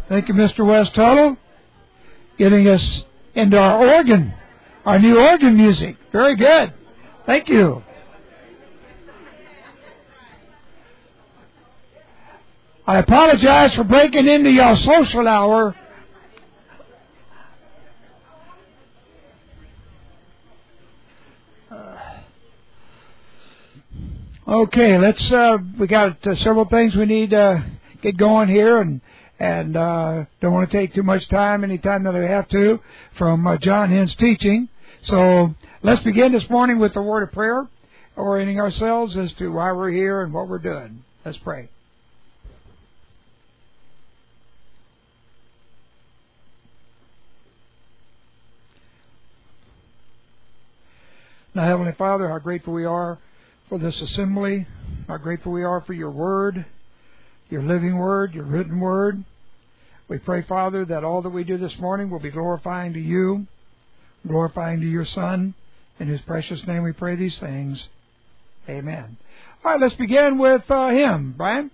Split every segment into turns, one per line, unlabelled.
Thank you, Mr. West Tuttle, getting us into our organ, our new organ music. Very good. Thank you. I apologize for breaking into your social hour. Okay, let's. We got several things we need to get going here, and don't want to take too much time, any time that I have to, from John Hinn's teaching. So let's begin this morning with the word of prayer, orienting ourselves as to why we're here and what we're doing. Let's pray. Now, Heavenly Father, how grateful we are for this assembly, how grateful we are for your word, your living word, your written word. We pray, Father, that all that we do this morning will be glorifying to you, glorifying to your Son. In his precious name we pray these things. Amen. All right, let's begin with him. Brian?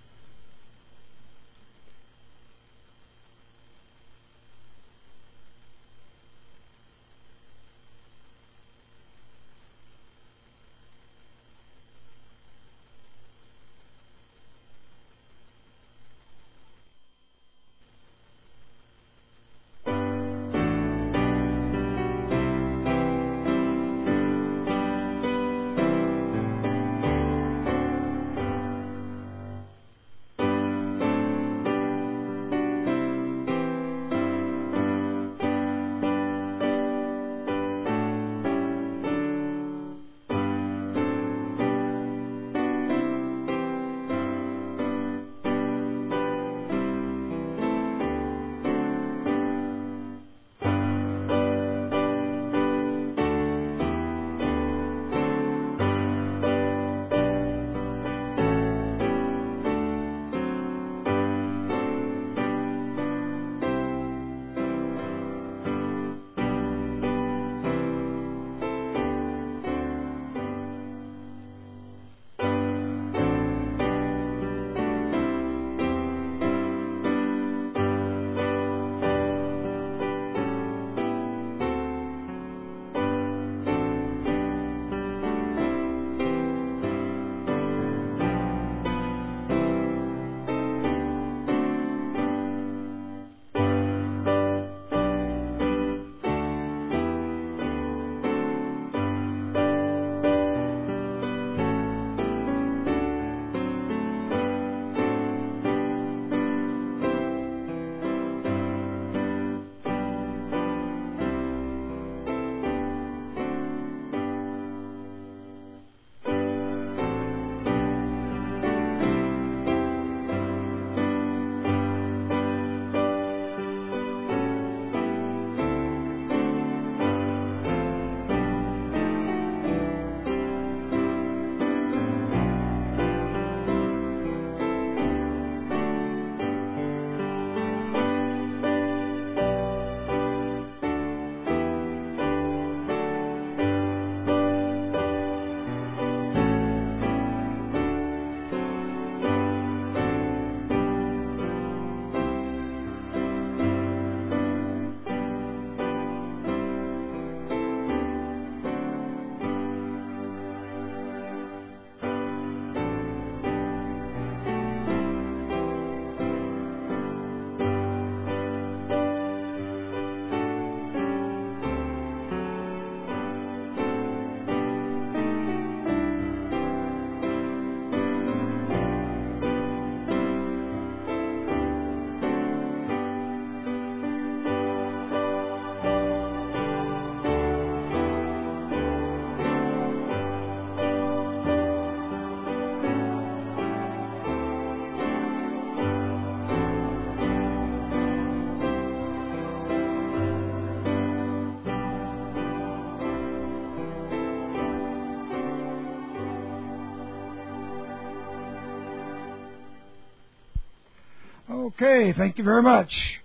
Okay, thank you very much.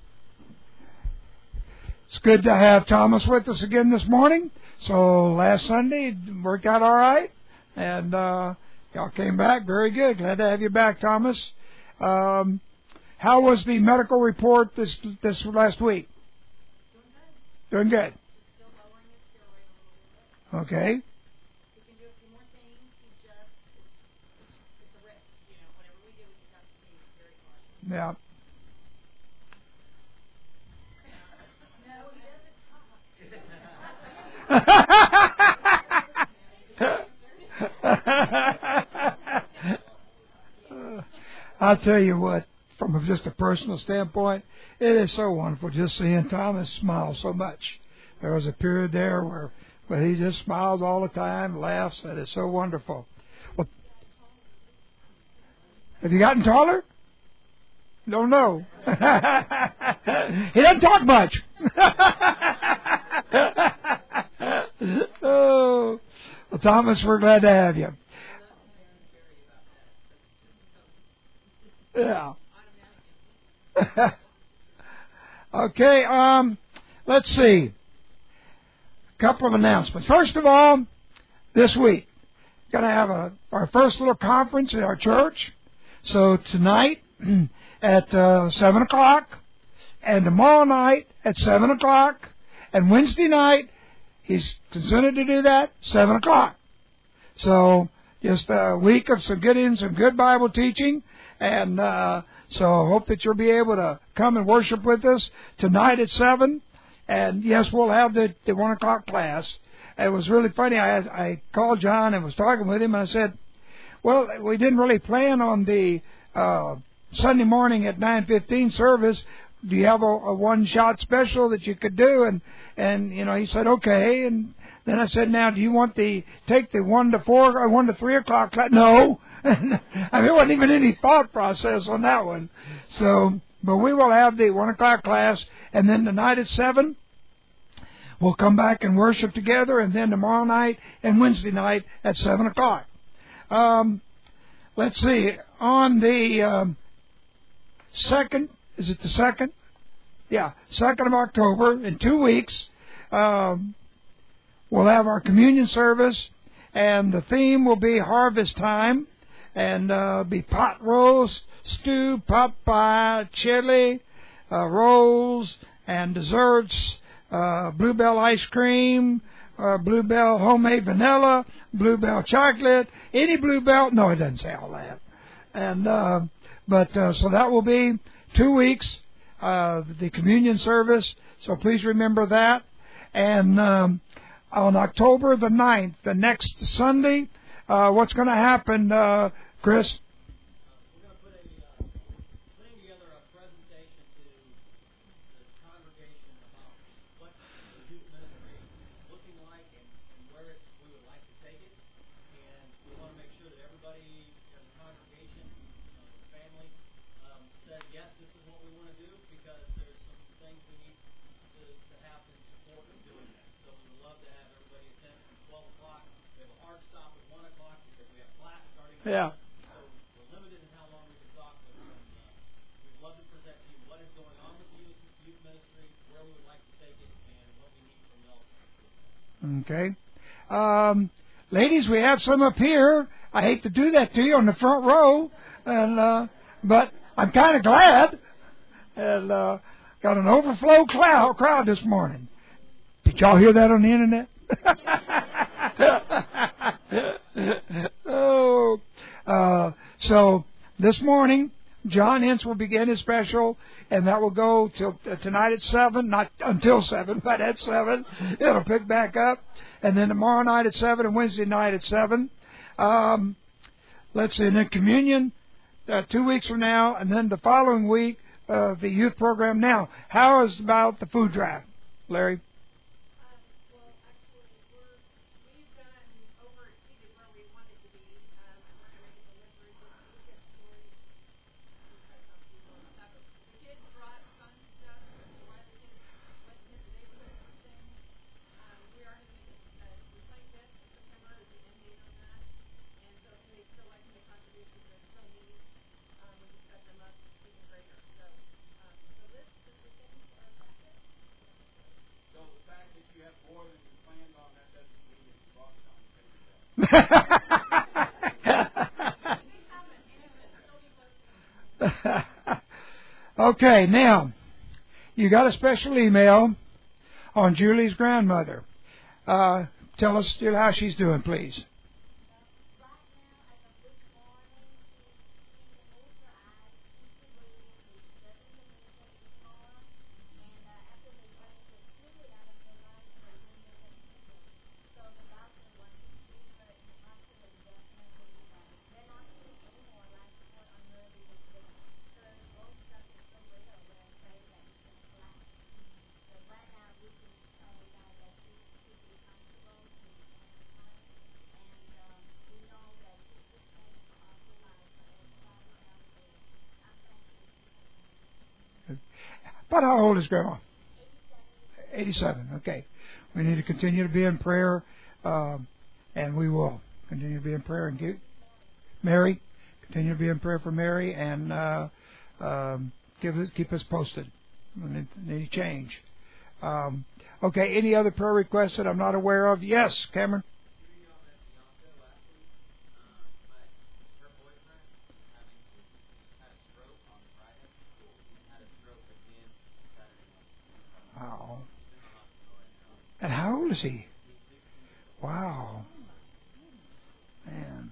It's good to have Thomas with us again this morning. So last Sunday it worked out all right, and y'all came back very good. Glad to have you back, Thomas. Had How was the medical report this last week? Doing good. Okay. Yeah. I'll tell you what, from just a personal standpoint, it is so wonderful just seeing Thomas smile so much. There was a period there where he just smiles all the time, laughs. That is so wonderful. Well, have you gotten taller? Don't know. He doesn't talk much. Oh, well, Thomas, we're glad to have you. Yeah. Okay. Let's see. A couple of announcements. First of all, this week, going to have our first little conference at our church. So tonight at 7 o'clock, and tomorrow night at 7 o'clock, and Wednesday night, he's consented to do that, 7 o'clock. So just a week of some good Bible teaching, and so I hope that you'll be able to come and worship with us tonight at 7. And yes, we'll have the 1 o'clock class. It was really funny. I called John and was talking with him, and I said, well, we didn't really plan on the Sunday morning at 9:15 service. Do you have a one-shot special that you could do? And you know, he said, okay. And then I said, now, do you want take the 1 to 4 or 1 to 3 o'clock class? No. I mean, there wasn't even any thought process on that one. So, but we will have the 1 o'clock class, and then tonight at 7, we'll come back and worship together, and then tomorrow night and Wednesday night at 7 o'clock. Let's see, on the 2nd, is it the 2nd? Yeah, 2nd of October, in 2 weeks, we'll have our communion service, and the theme will be harvest time, and be pot roast, stew, pot pie, chili, rolls, and desserts, Bluebell ice cream, Bluebell homemade vanilla, Bluebell chocolate, any Bluebell. No, it doesn't say all that. And so that will be 2 weeks, the communion service. So please remember that. And on October the 9th, the next Sunday, what's going to happen, Chris?
We're going to putting together a presentation to the congregation about what the youth ministry is looking like and where we would like to take it. And we want to make sure that everybody in the congregation, the family, said, yes, this is what we want to do, because there's some things we need to happen in support of doing that. So we would love to have everybody attend from 12 o'clock. We have a hard stop at 1 o'clock because we have class starting at 1.
Yeah.
So we're limited in how long we can talk, but we'd love to present to you what is going on with the youth ministry, where we would like to take it, and what we need from y'all.
Okay. Ladies, we have some up here. I hate to do that to you on the front row, and but I'm kind of glad. And got an overflow crowd this morning. Did y'all hear that on the internet? So this morning, John Ince will begin his special, and that will go till tonight at 7, not until 7, but at 7. It'll pick back up. And then tomorrow night at 7 and Wednesday night at 7. Let's see, and then communion 2 weeks from now, and then the following week, the youth program. Now, how is about the food drive, Larry? Okay, now, you got a special email on Julie's grandmother. Tell us still how she's doing, please. But how old is Grandma? 87. Okay. We need to continue to be in prayer, and we will continue to be in prayer. And Mary, continue to be in prayer for Mary, and keep us posted on any change. Okay. Any other prayer requests that I'm not aware of? Yes, Cameron. Wow. And how old is he? Wow. Man.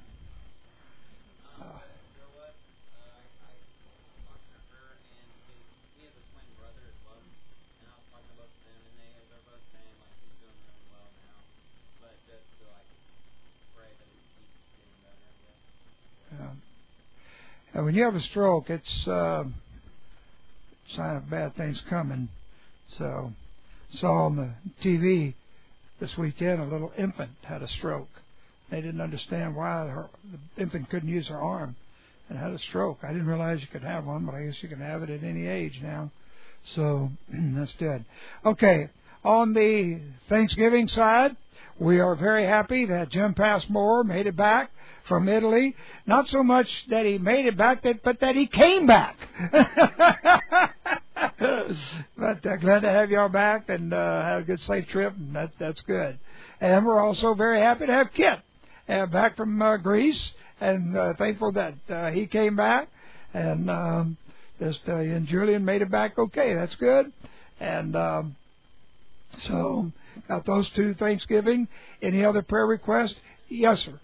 And when you have a stroke, it's a sign of bad things coming. So, saw on the TV this weekend a little infant had a stroke. They didn't understand why the infant couldn't use her arm and had a stroke. I didn't realize you could have one, but I guess you can have it at any age now. So that's good. Okay, on the Thanksgiving side, we are very happy that Jim Passmore made it back from Italy. Not so much that he made it back, but that he came back. But glad to have y'all back, and have a good, safe trip, and that's good. And we're also very happy to have Kit back from Greece, and thankful that he came back, and and Julian made it back okay. That's good. And so got those two Thanksgiving. Any other prayer requests? Yes, sir.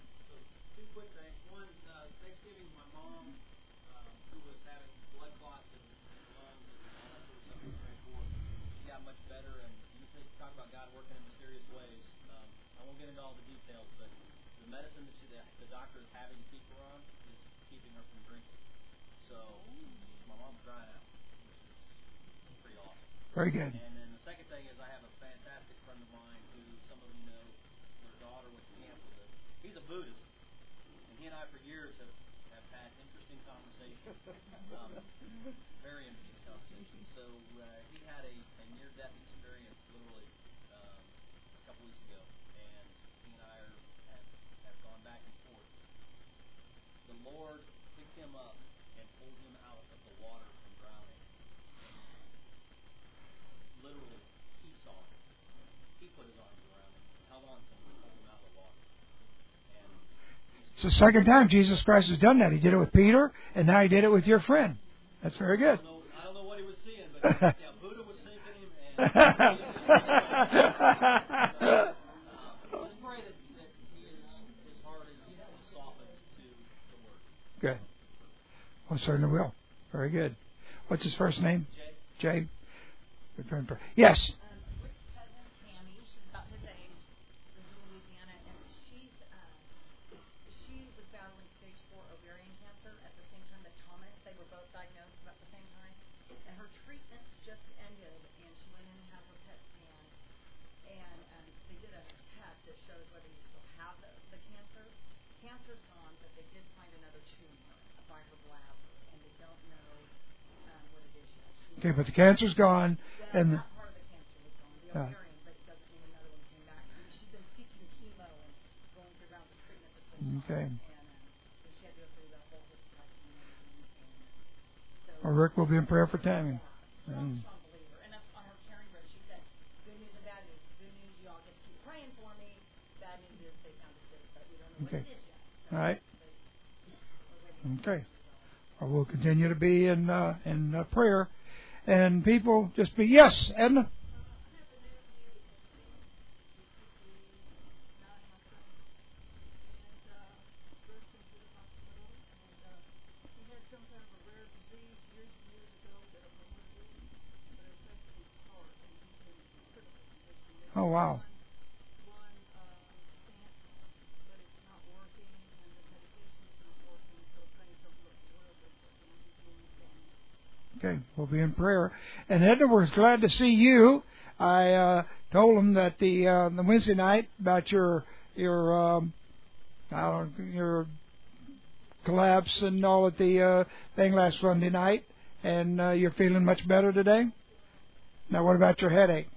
Very good.
And then the second thing is I have a fantastic friend of mine who some of you know, their daughter went to camp with us. He's a Buddhist, and he and I for years have had interesting conversations, very interesting conversations. So he had a near-death experience literally a couple weeks ago, and he and I have gone back and forth. The Lord picked him up and pulled him out of the water from drowning. Literally, he saw it. He put his arms around him, held on to him, and pulled him out of the water. And
it's the second time Jesus Christ has done that. He did it with Peter, and now he did it with your friend. That's very good.
I don't know what he was seeing, but yeah, Buddha was sinking him. And let's pray that his heart is softened to the Word.
Good. Well, certainly will. Very good. What's his first name? Jay. Yes.
Rick's cousin, Tammy, she's about his age, lives in Louisiana, and she was battling stage 4 ovarian cancer at the same time that Thomas. They were both diagnosed about the same time, and her treatments just ended, and she went in and had her PET scan, and they did a test that shows whether you still have the cancer. Cancer's gone, but they did find another tumor by her bladder, and they don't know what it is yet.
Okay, but the cancer's gone. And
not part of the cancer was gone, the ovarian, but it doesn't mean another one came back. And she's been seeking chemo and going through rounds of treatment this whole time.
Okay.
And so she had to go through the whole hysterectomy and everything.
Well, Rick will be in prayer for Tammy.
Strong believer. And that's on her caring road. She said, good news and bad news. Good news, you all get to keep praying for me. Bad news is they found a cyst, but we don't know what it is yet.
All right. Okay. Well, we'll continue to be in prayer. And people just be, yes, Edna? Oh, wow. Okay, we'll be in prayer. And Edna, we're glad to see you. I told him that the Wednesday night about your collapse and all at the thing last Sunday night, and you're feeling much better today. Now, what about your headache?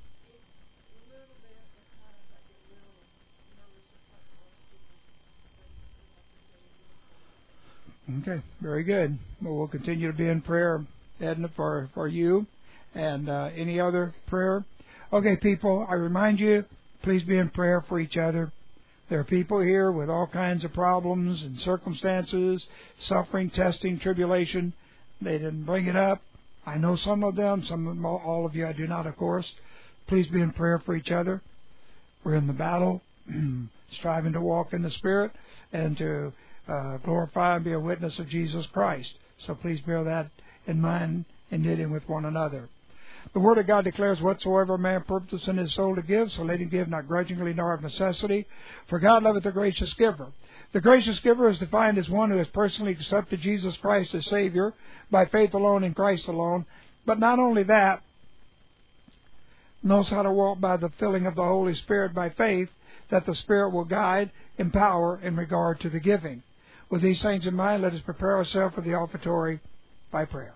Okay, very good. Well, we'll continue to be in prayer, Edna, for you. And any other prayer? Okay, people, I remind you, please be in prayer for each other. There are people here with all kinds of problems and circumstances, suffering, testing, tribulation. They didn't bring it up. I know some of them, all of you I do not, of course. Please be in prayer for each other. We're in the battle, striving to walk in the Spirit and to glorify and be a witness of Jesus Christ. So please bear that in mind in knitting with one another. The Word of God declares, whatsoever a man purposes in his soul to give, so let him give not grudgingly nor of necessity, for God loveth the gracious giver. The gracious giver is defined as one who has personally accepted Jesus Christ as Savior by faith alone in Christ alone, but not only that, knows how to walk by the filling of the Holy Spirit by faith, that the Spirit will guide, empower in regard to the giving. With these things in mind, let us prepare ourselves for the offertory by prayer.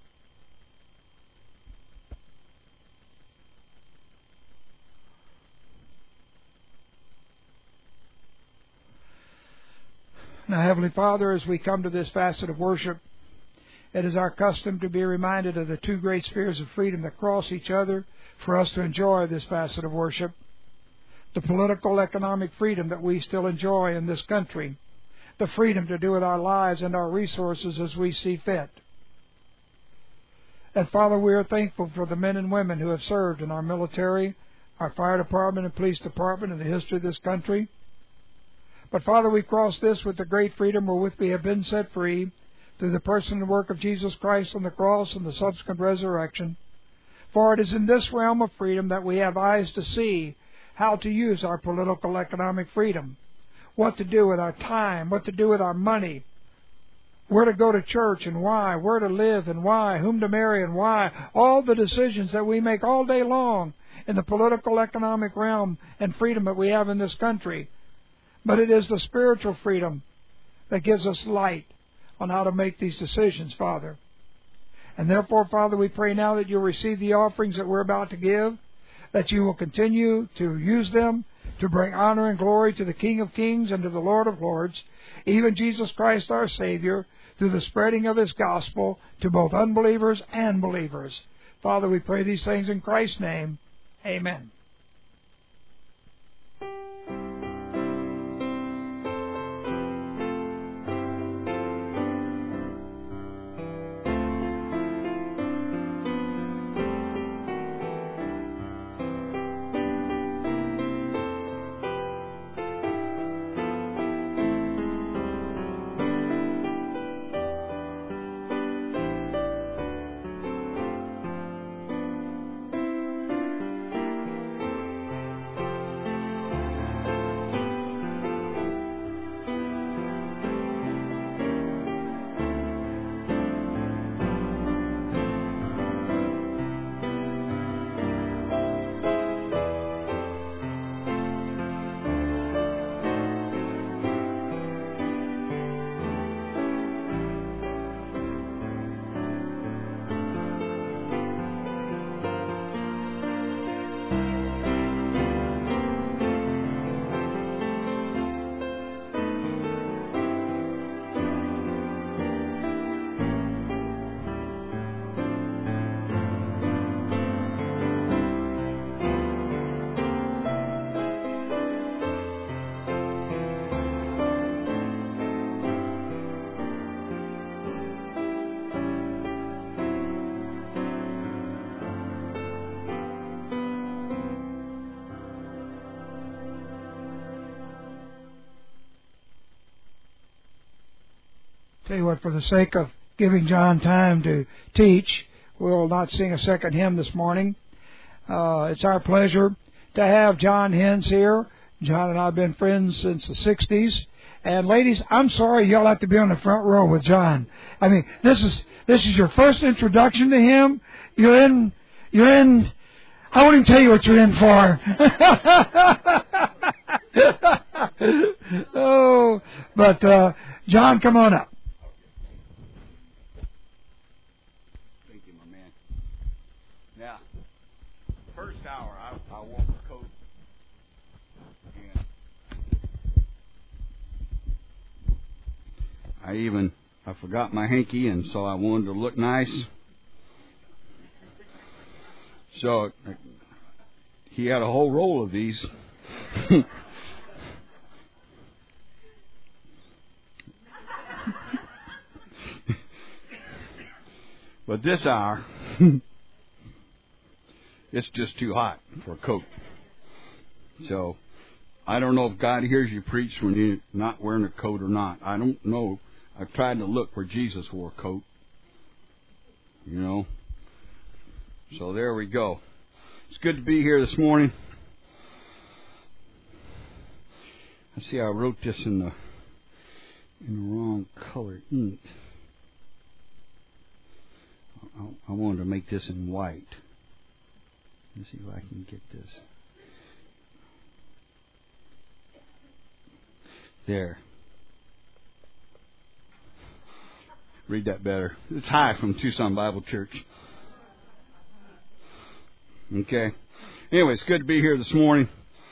Now, Heavenly Father, as we come to this facet of worship, it is our custom to be reminded of the two great spheres of freedom that cross each other for us to enjoy this facet of worship. The political, economic freedom that we still enjoy in this country. The freedom to do with our lives and our resources as we see fit. And Father, we are thankful for the men and women who have served in our military, our fire department and police department in the history of this country. But Father, we cross this with the great freedom wherewith we have been set free through the person and work of Jesus Christ on the cross and the subsequent resurrection. For it is in this realm of freedom that we have eyes to see how to use our political, economic freedom. What to do with our time, what to do with our money, where to go to church and why, where to live and why, whom to marry and why. All the decisions that we make all day long in the political, economic realm and freedom that we have in this country. But it is the spiritual freedom that gives us light on how to make these decisions, Father. And therefore, Father, we pray now that you'll receive the offerings that we're about to give, that you will continue to use them to bring honor and glory to the King of Kings and to the Lord of Lords, even Jesus Christ our Savior, through the spreading of His gospel to both unbelievers and believers. Father, we pray these things in Christ's name. Amen. Tell you what, for the sake of giving John time to teach, we'll not sing a second hymn this morning. It's our pleasure to have John Hens here. John and I have been friends since the 60s. And ladies, I'm sorry y'all have to be on the front row with John. I mean, this is your first introduction to him. You're in, I won't even tell you what you're in for. Oh, but, John, come on up.
Thank you, my man. Now, first hour, I wore my coat. And I forgot my hanky, and so I wanted to look nice. So he had a whole roll of these. But this hour, it's just too hot for a coat. So I don't know if God hears you preach when you're not wearing a coat or not. I don't know. I've tried to look where Jesus wore a coat. You know. So there we go. It's good to be here this morning. I see I wrote this in the wrong color ink. I wanted to make this in white. Let's see if I can get this. There. Read that better. It's High from Tucson Bible Church. Okay. Anyway, it's good to be here this morning.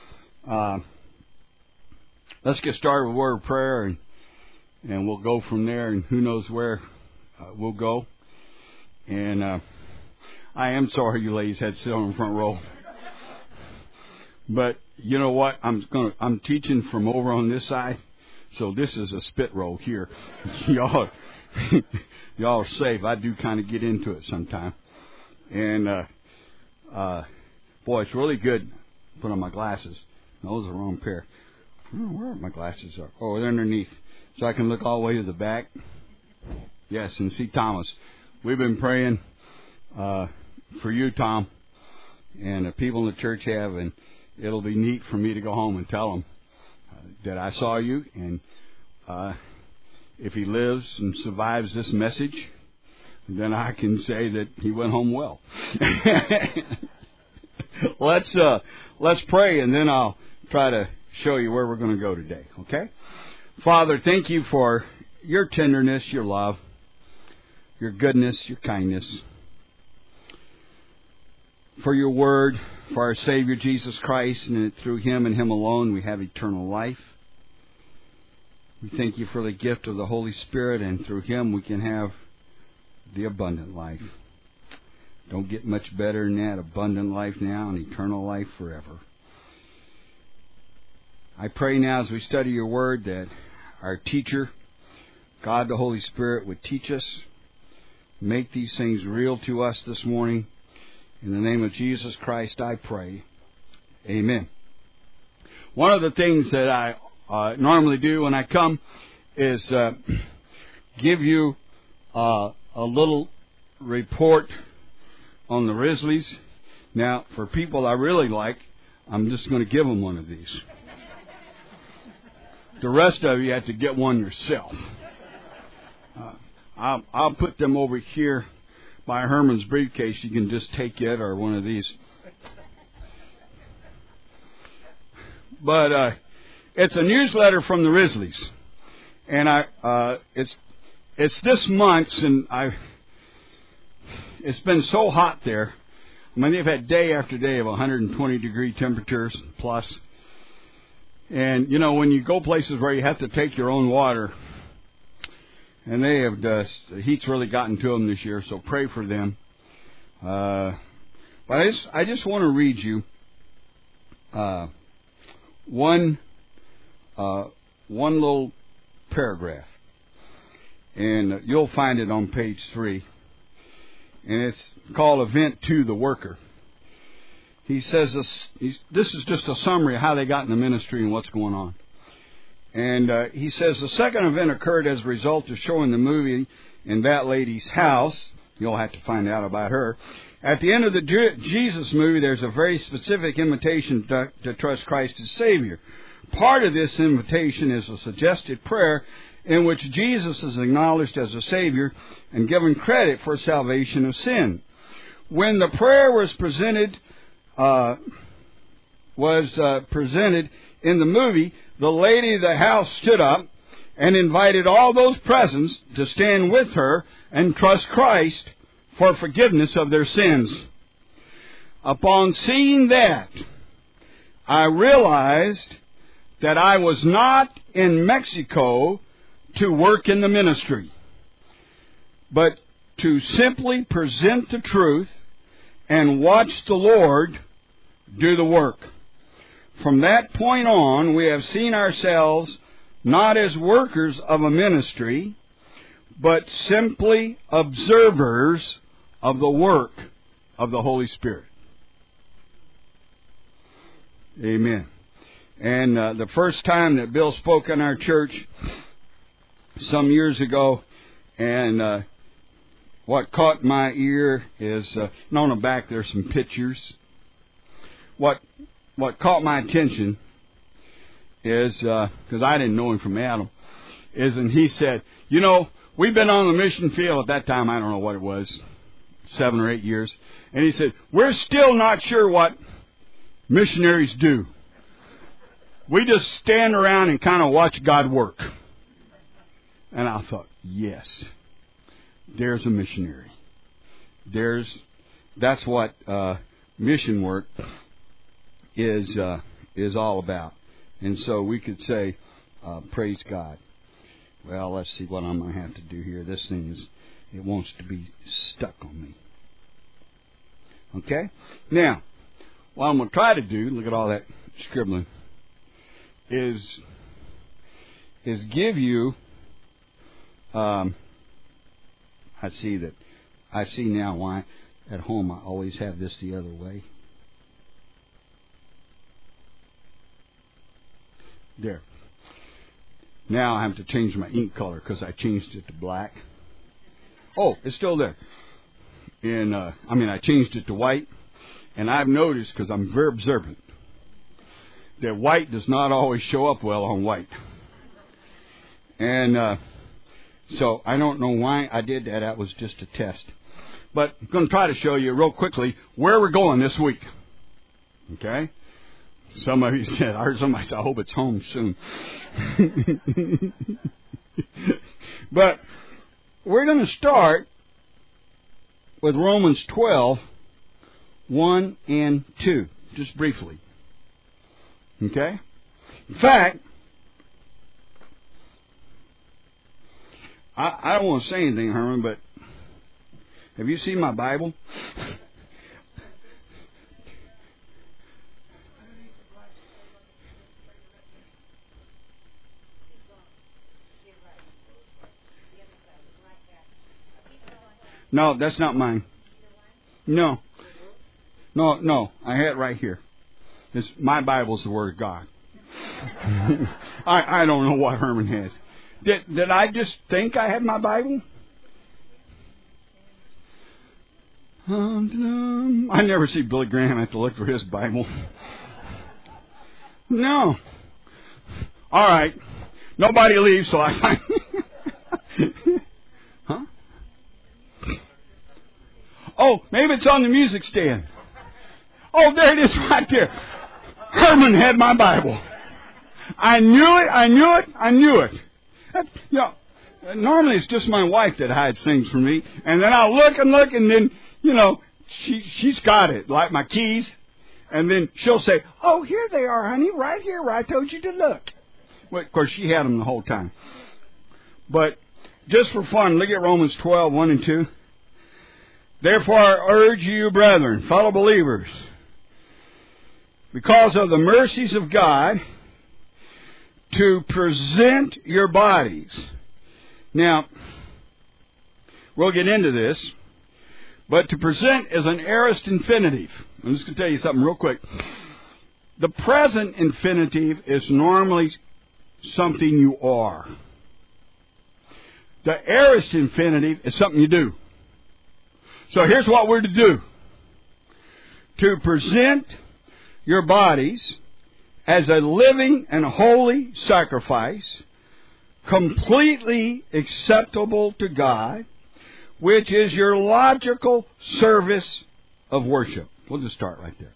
Let's get started with a word of prayer, and we'll go from there, and who knows where we'll go. And I am sorry you ladies had to sit on the front row. But you know what? I'm teaching from over on this side, so this is a spit roll here. Y'all are safe. I do kind of get into it sometime. And boy, it's really good. Put on my glasses. Those are the wrong pair. I don't know where my glasses are. Oh, they're underneath, so I can look all the way to the back. Yes, and see Thomas. We've been praying for you, Tom, and the people in the church have, and it'll be neat for me to go home and tell them that I saw you, and if he lives and survives this message, then I can say that he went home well. Let's pray, and then I'll try to show you where we're going to go today, okay? Father, thank you for your tenderness, your love, your goodness, your kindness, for your word, for our Savior Jesus Christ, and that through him and him alone we have eternal life. We thank you for the gift of the Holy Spirit, and through him we can have the abundant life. Don't get much better than that. Abundant life now and eternal life forever. I pray now as we study your word that our teacher, God the Holy Spirit, would teach us, make these things real to us this morning. In the name of Jesus Christ, I pray. Amen. One of the things that I normally do when I come is give you a little report on the Risleys. Now, for people I really like, I'm just going to give them one of these. The rest of you have to get one yourself. I'll put them over here by Herman's briefcase. You can just take it or one of these. But it's a newsletter from the Risleys, and it's this month, and it's been so hot there. I mean, they've had day after day of 120 degree temperatures plus. And, you know, when you go places where you have to take your own water, and they have the heat's really gotten to them this year, so pray for them. But I just want to read you one little paragraph, and you'll find it on page 3, and it's called Event to the Worker. He says this is just a summary of how they got in the ministry and what's going on. And he says the second event occurred as a result of showing the movie in that lady's house. You'll have to find out about her. At the end of the Jesus movie, there's a very specific invitation to trust Christ as Savior. Part of this invitation is a suggested prayer in which Jesus is acknowledged as a Savior and given credit for salvation of sin. When the prayer was presented in the movie, the lady of the house stood up and invited all those present to stand with her and trust Christ for forgiveness of their sins. Upon seeing that, I realized that I was not in Mexico to work in the ministry, but to simply present the truth and watch the Lord do the work. From that point on, we have seen ourselves not as workers of a ministry, but simply observers of the work of the Holy Spirit. Amen. And the first time that Bill spoke in our church some years ago, and what caught my ear is, and on the back there's some pictures. What caught my attention is, because I didn't know him from Adam, and he said, you know, we've been on the mission field at that time, I don't know what it was, 7 or 8 years, and he said, we're still not sure what missionaries do. We just stand around and kind of watch God work. And I thought, yes, there's a missionary. That's what mission work is all about. And so we could say, praise God. Well, let's see what I'm going to have to do here. This thing it wants to be stuck on me. Okay? Now, what I'm going to try to do, look at all that scribbling, is give you, I see now why at home I always have this the other way. There. Now I have to change my ink color because I changed it to black. Oh, it's still there. And I changed it to white. And I've noticed, because I'm very observant, that white does not always show up well on white. And so I don't know why I did that. That was just a test. But I'm going to try to show you real quickly where we're going this week. Okay? Some of you said, I heard somebody say, I hope it's home soon. But we're going to start with Romans 12, 1 and 2, just briefly. Okay? In fact, I don't want to say anything, Herman, but have you seen my Bible? No, that's not mine. No. I had it right here. My Bible's the Word of God. I don't know what Herman has. Did I just think I had my Bible? I never see Billy Graham have to look for his Bible. No. All right. Nobody leaves till I find. Huh? Oh, maybe it's on the music stand. Oh, there it is right there. Herman had my Bible. I knew it. Normally it's just my wife that hides things from me. And then I'll look, and then, she's got it, like my keys. And then she'll say, oh, here they are, honey, right here where I told you to look. Well, of course, she had them the whole time. But just for fun, look at Romans 12, 1 and 2. Therefore, I urge you, brethren, fellow believers, because of the mercies of God, to present your bodies. Now, we'll get into this, but to present is an aorist infinitive. I'm just going to tell you something real quick. The present infinitive is normally something you are. The aorist infinitive is something you do. So here's what we're to do. To present your bodies as a living and holy sacrifice, completely acceptable to God, which is your logical service of worship. We'll just start right there.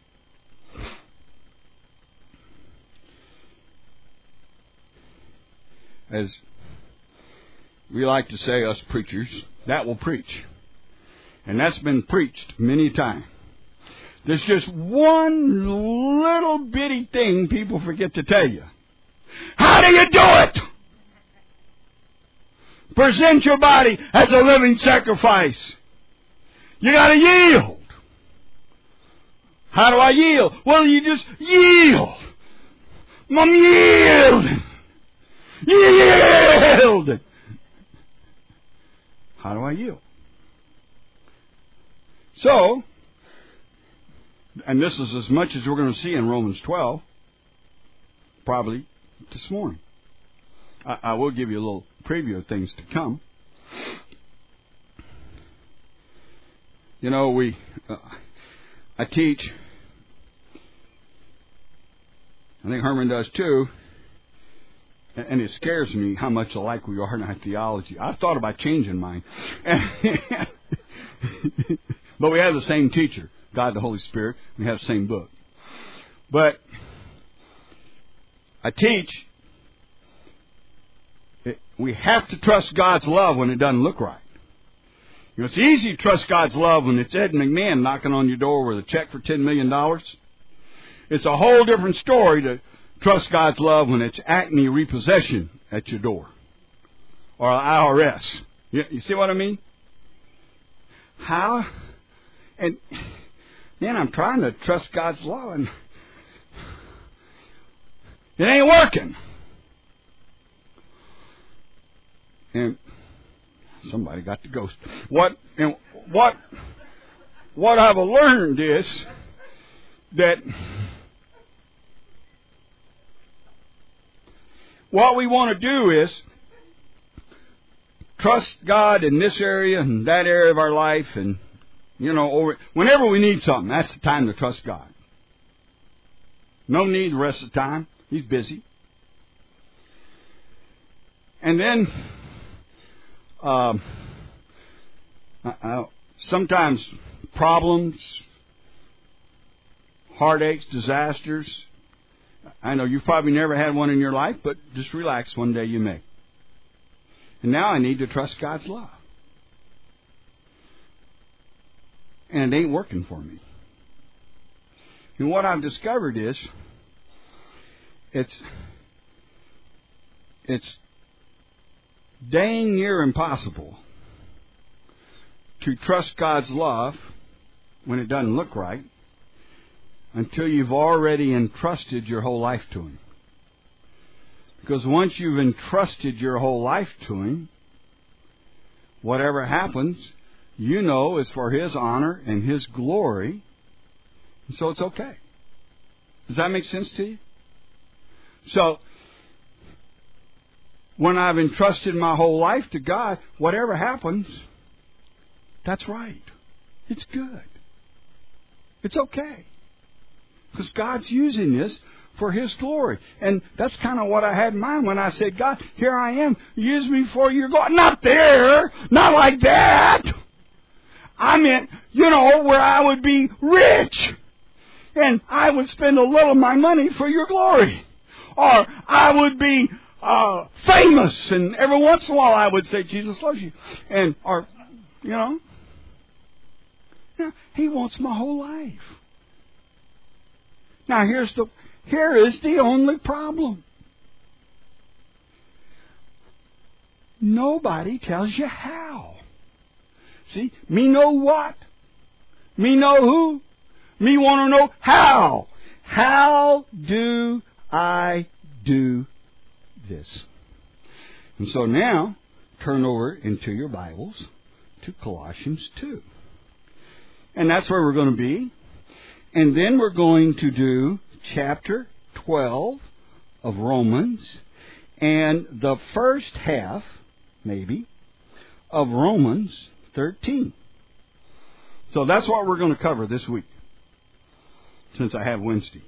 As we like to say, us preachers, that will preach. And that's been preached many times. There's just one little bitty thing people forget to tell you. How do you do it? Present your body as a living sacrifice. You got to yield. How do I yield? Well, you just yield. I'm yielding. Yield. How do I yield? So, and this is as much as we're going to see in Romans 12, probably this morning. I will give you a little preview of things to come. You know, I teach, I think Herman does too, and it scares me how much alike we are in our theology. I've thought about changing mine. But we have the same teacher, God the Holy Spirit. We have the same book. But I teach, we have to trust God's love when it doesn't look right. You know, it's easy to trust God's love when it's Ed McMahon knocking on your door with a check for $10 million. It's a whole different story to trust God's love when it's Acme repossession at your door. Or IRS. You see what I mean? How? And, man, I'm trying to trust God's love, and it ain't working. And somebody got the ghost. What I've learned is that what we want to do is trust God in this area and that area of our life, and whenever we need something, that's the time to trust God. No need the rest of the time. He's busy. And then sometimes problems, heartaches, disasters. I know you've probably never had one in your life, but just relax, one day you may. And now I need to trust God's love. And it ain't working for me. And what I've discovered is it's dang near impossible to trust God's love when it doesn't look right until you've already entrusted your whole life to Him. Because once you've entrusted your whole life to Him, whatever happens, you know is for His honor and His glory, and so it's okay. Does that make sense to you? So, when I've entrusted my whole life to God, whatever happens, that's right. It's good. It's okay. Because God's using this for His glory. And that's kind of what I had in mind when I said, God, here I am. Use me for your glory. Not there. Not like that. I meant, where I would be rich. And I would spend a little of my money for your glory. Or I would be famous, and every once in a while I would say, Jesus loves you. He wants my whole life. Now here is the only problem. Nobody tells you how. See, me know what? Me know who? Me want to know how. How do I do this? And so now, turn over into your Bibles to Colossians 2. And that's where we're going to be. And then we're going to do chapter 12 of Romans. and the first half, maybe, of Romans 13. So that's what we're going to cover this week, since I have Wednesday.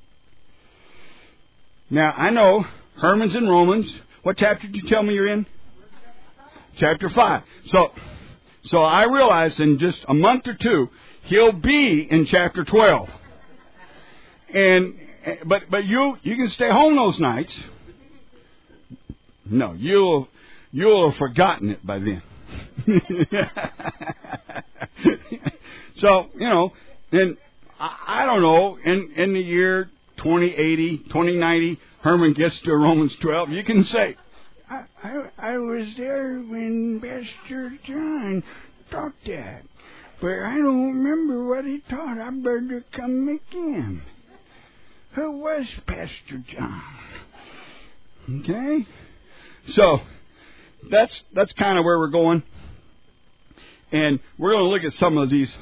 Now, I know Herman's in Romans. What chapter did you tell me you're in? Chapter 5. So I realize in just a month or two, he'll be in chapter 12. But you can stay home those nights. No, you'll have forgotten it by then. So, and I don't know, in the year 2080, 2090, Herman gets to Romans 12, you can say, I was there when Pastor John taught that, but I don't remember what he taught. I better come again. Who was Pastor John? Okay? So, that's kind of where we're going. And we're going to look at some of these,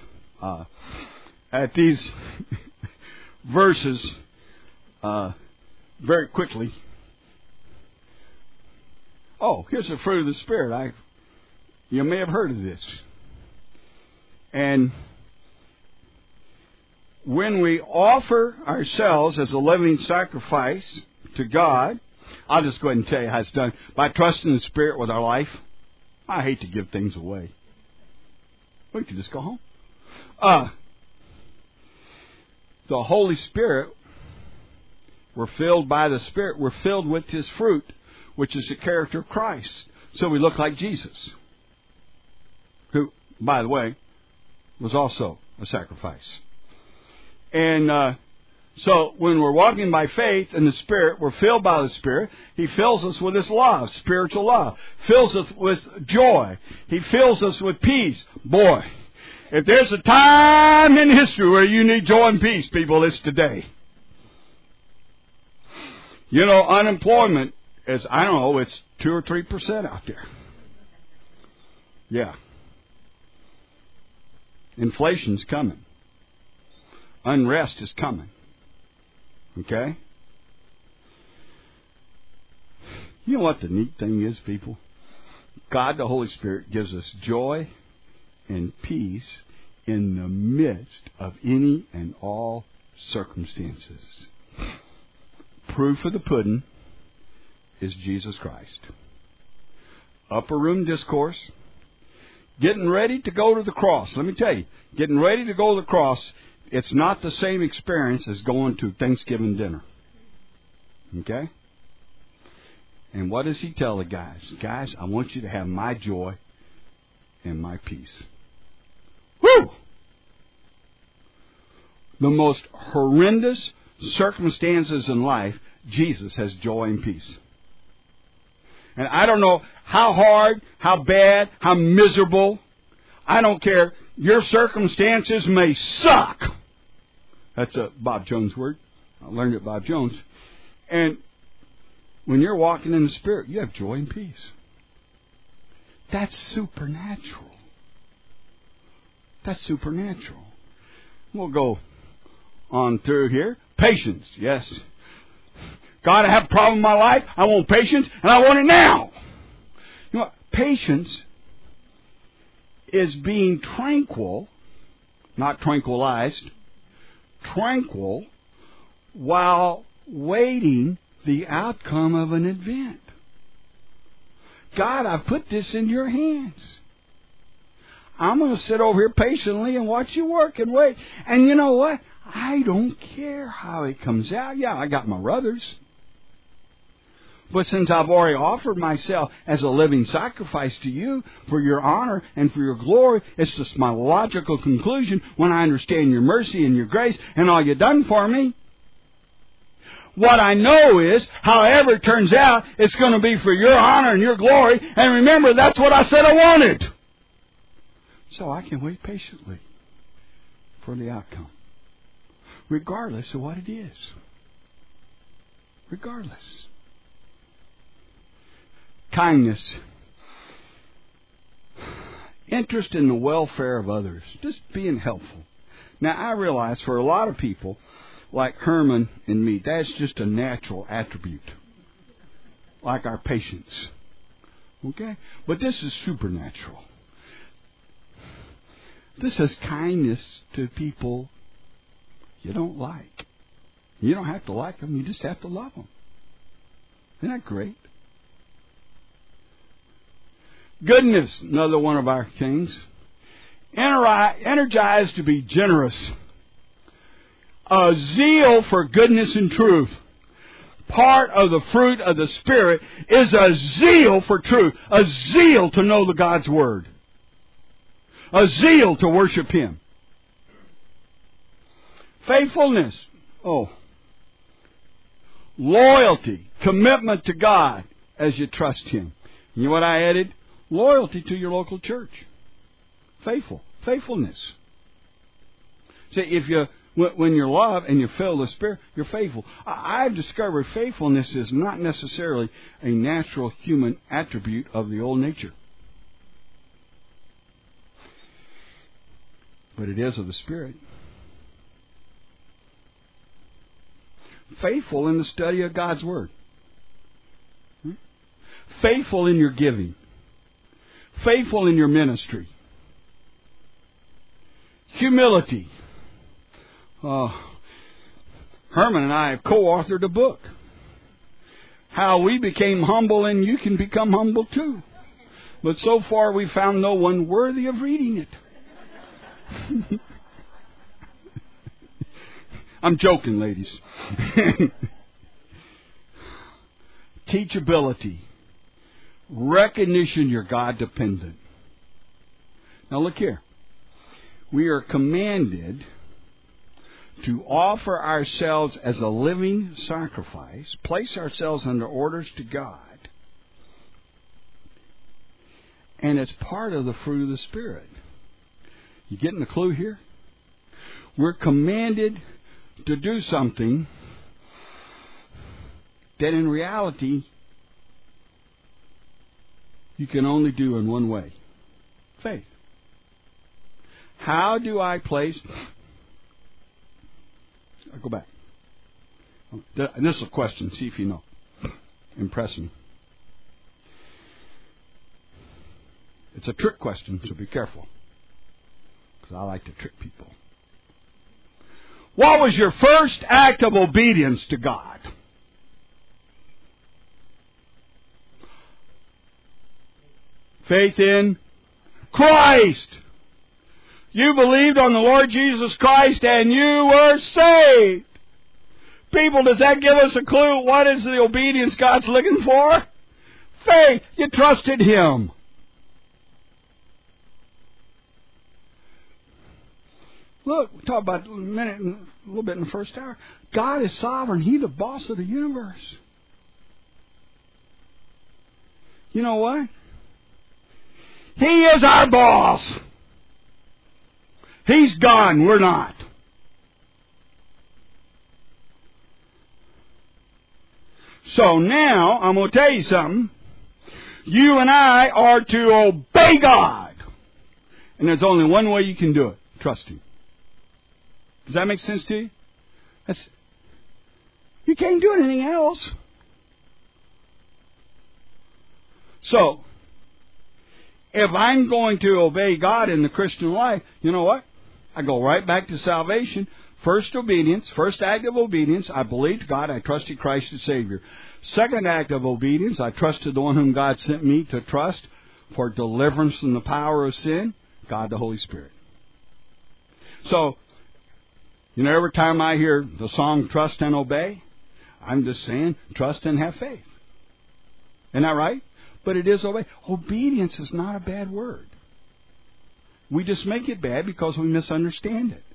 verses, very quickly. Oh, here's the fruit of the Spirit. You may have heard of this. And when we offer ourselves as a living sacrifice to God, I'll just go ahead and tell you how it's done. By trusting the Spirit with our life. I hate to give things away. We could just go home. The Holy Spirit, we're filled by the Spirit. We're filled with His fruit, which is the character of Christ. So we look like Jesus, who, by the way, was also a sacrifice. And so when we're walking by faith in the Spirit, we're filled by the Spirit. He fills us with His love, spiritual love. Fills us with joy. He fills us with peace. Boy, if there's a time in history where you need joy and peace, people, it's today. Unemployment is, I don't know, it's 2 or 3% out there. Yeah. Inflation's coming. Unrest is coming. Okay? You know what the neat thing is, people? God, the Holy Spirit, gives us joy and peace in the midst of any and all circumstances. Proof of the pudding is Jesus Christ. Upper room discourse. Getting ready to go to the cross. Let me tell you, getting ready to go to the cross, it's not the same experience as going to Thanksgiving dinner. Okay? And what does He tell the guys? Guys, I want you to have my joy and my peace. Woo! The most horrendous circumstances in life, Jesus has joy and peace. And I don't know how hard, how bad, how miserable. I don't care. Your circumstances may suck. That's a Bob Jones word. I learned it Bob Jones. And when you're walking in the Spirit, you have joy and peace. That's supernatural. That's supernatural. We'll go on through here. Patience, yes. God, I have a problem in my life. I want patience, and I want it now. You know what? Patience is being tranquil, not tranquilized, tranquil, while waiting the outcome of an event. God, I've put this in your hands. I'm going to sit over here patiently and watch you work and wait. And you know what? I don't care how it comes out. Yeah, I got my brothers. But since I've already offered myself as a living sacrifice to you for your honor and for your glory, it's just my logical conclusion when I understand your mercy and your grace and all you've done for me. What I know is, however it turns out, it's going to be for your honor and your glory. And remember, that's what I said I wanted. So I can wait patiently for the outcome, regardless of what it is. Regardless. Kindness. Interest in the welfare of others. Just being helpful. Now, I realize for a lot of people, like Herman and me, that's just a natural attribute. like our patience. Okay? But this is supernatural. This is kindness to people you don't like. You don't have to like them. You just have to love them. Isn't that great? Goodness, another one of our things. Energized to be generous. A zeal for goodness and truth. Part of the fruit of the Spirit is a zeal for truth. A zeal to know the God's Word. A zeal to worship Him. Faithfulness. Loyalty. Commitment to God as you trust Him. You know what I added? Loyalty to your local church. Faithfulness. See, when you're loved and you fill the Spirit, you're faithful. I've discovered faithfulness is not necessarily a natural human attribute of the old nature. But it is of the Spirit. Faithful in the study of God's Word. Faithful in your giving. Faithful in your ministry. Humility. Herman and I have co-authored a book. How we became humble, and you can become humble too. But so far we found no one worthy of reading it. I'm joking, ladies. Teachability. Recognition you're God dependent. Now look here. We are commanded to offer ourselves as a living sacrifice, place ourselves under orders to God, and it's part of the fruit of the Spirit. You getting the clue here? We're commanded to do something that in reality you can only do in one way. Faith. How do I place... I'll go back. This is a question. See if you know. Impress me. It's a trick question, so be careful. Because I like to trick people. What was your first act of obedience to God? Faith in Christ. You believed on the Lord Jesus Christ and you were saved. People, does that give us a clue? What is the obedience God's looking for? Faith. You trusted Him. Look, we talked about it a little bit in the first hour. God is sovereign. He's the boss of the universe. You know what? He is our boss. He's gone. We're not. So now, I'm going to tell you something. You and I are to obey God. And there's only one way you can do it. Trust Him. Does that make sense to you? You can't do anything else. So, if I'm going to obey God in the Christian life, you know what? I go right back to salvation. First obedience, first act of obedience, I believed God, I trusted Christ as Savior. Second act of obedience, I trusted the one whom God sent me to trust for deliverance from the power of sin, God the Holy Spirit. So, you know, every time I hear the song Trust and Obey, I'm just saying trust and have faith. Isn't that right? But it is obey. Obedience is not a bad word. We just make it bad because we misunderstand it.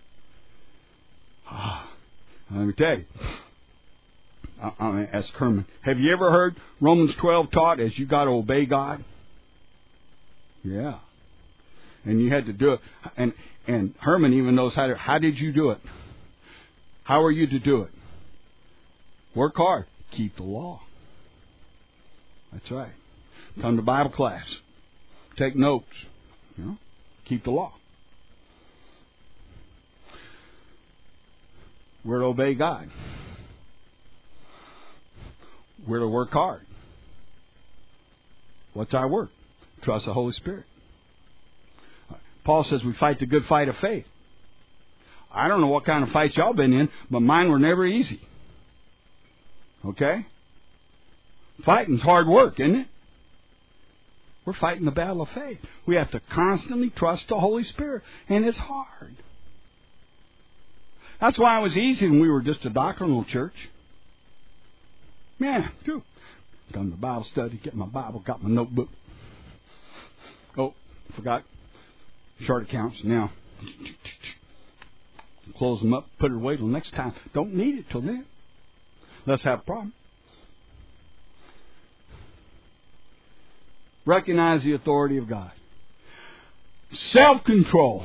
Let me tell you. I'm going to ask Herman. Have you ever heard Romans 12 taught as you got to obey God? Yeah. And you had to do it. And Herman even knows how did you do it? How are you to do it? Work hard. Keep the law. That's right. Come to Bible class. Take notes. You know, keep the law. We're to obey God. We're to work hard. What's our work? Trust the Holy Spirit. Paul says we fight the good fight of faith. I don't know what kind of fights y'all been in, but mine were never easy. Okay? Fighting's hard work, isn't it? We're fighting the battle of faith. We have to constantly trust the Holy Spirit, and it's hard. That's why it was easy when we were just a doctrinal church. Man, too. Done the Bible study, get my Bible, got my notebook. Oh, forgot. Chart accounts now. Close them up, put it away till next time. Don't need it till then. Let's have a problem. Recognize the authority of God. Self-control.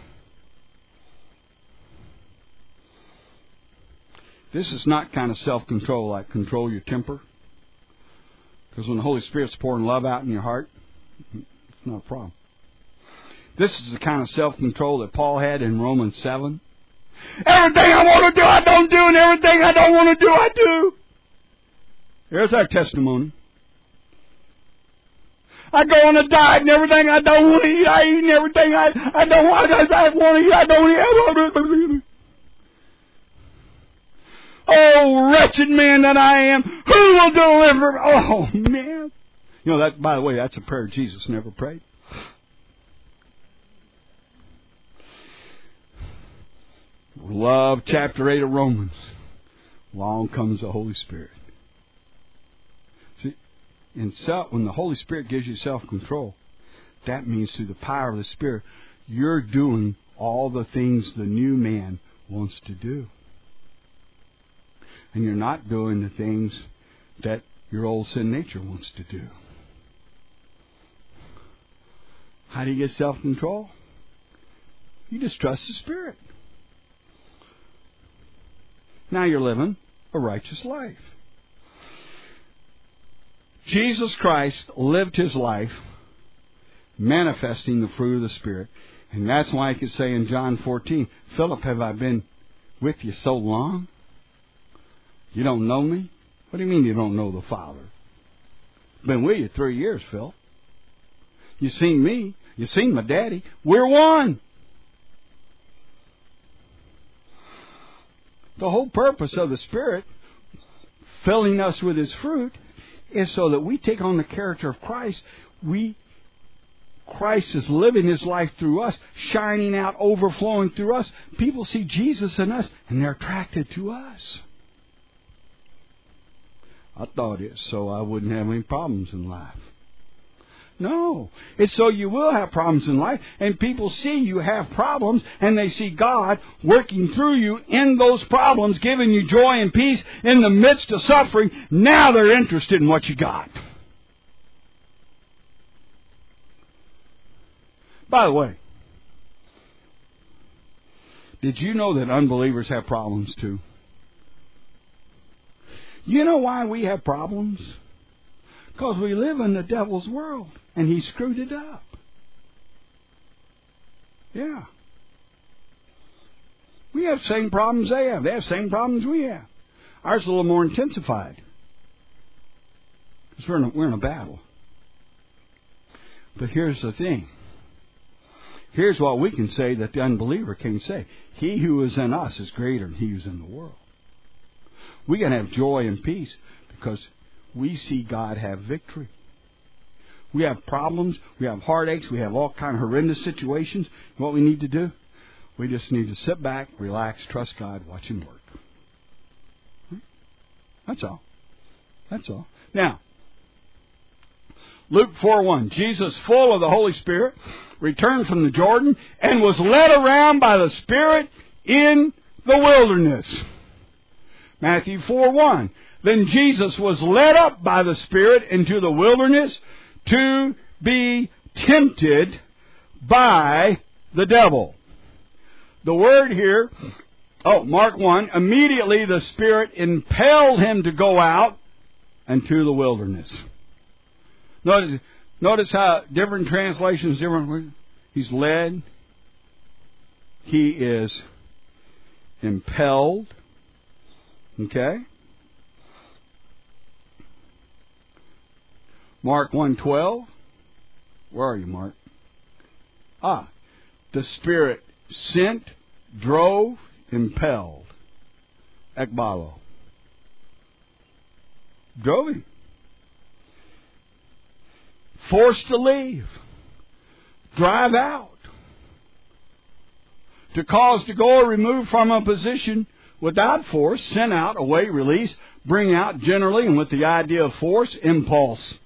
This is not kind of self-control like control your temper. Because when the Holy Spirit's pouring love out in your heart, it's not a problem. This is the kind of self-control that Paul had in Romans 7. Everything I want to do, I don't do, and everything I don't want to do, I do. There's our testimony. I go on a diet, and everything I don't want to eat, I eat, and everything I don't want to eat, I don't eat. Oh, wretched man that I am, who will deliver? Oh, man. You know, that, by the way, that's a prayer Jesus never prayed. Love chapter 8 of Romans. Along comes the Holy Spirit. See, when the Holy Spirit gives you self-control, that means through the power of the Spirit, you're doing all the things the new man wants to do. And you're not doing the things that your old sin nature wants to do. How do you get self-control? You just trust the Spirit. Now you're living a righteous life. Jesus Christ lived His life manifesting the fruit of the Spirit. And that's why I could say in John 14, Philip, have I been with you so long? You don't know me? What do you mean you don't know the Father? Been with you 3 years, Phil. You seen me. You seen my daddy. We're one. The whole purpose of the Spirit filling us with His fruit is so that we take on the character of Christ. Christ is living His life through us, shining out, overflowing through us. People see Jesus in us, and they're attracted to us. I thought it so I wouldn't have any problems in life. No. It's so you will have problems in life, and people see you have problems, and they see God working through you in those problems, giving you joy and peace in the midst of suffering. Now they're interested in what you got. By the way, did you know that unbelievers have problems too? You know why we have problems? Because we live in the devil's world, and he screwed it up. Yeah. We have the same problems they have. They have the same problems we have. Ours is a little more intensified. Because we're in a battle. But here's the thing. Here's what we can say that the unbeliever can't say. He who is in us is greater than he who's in the world. We can have joy and peace because we see God have victory. We have problems, we have heartaches, we have all kind of horrendous situations. What we need to do? We just need to sit back, relax, trust God, watch Him work. That's all. That's all. Now, Luke 4:1. Jesus, full of the Holy Spirit, returned from the Jordan and was led around by the Spirit in the wilderness. Matthew 4:1. Then Jesus was led up by the Spirit into the wilderness to be tempted by the devil. The word here, Mark 1, immediately the Spirit impelled him to go out into the wilderness. Notice how different translations, different. He's led. He is impelled. Okay? Mark 1:12. Where are you, Mark? The Spirit sent, drove, impelled. Ekbalo. Drove him. Forced to leave. Drive out. To cause to go or remove from a position without force, sent out, away, release, bring out generally, and with the idea of force, impulse.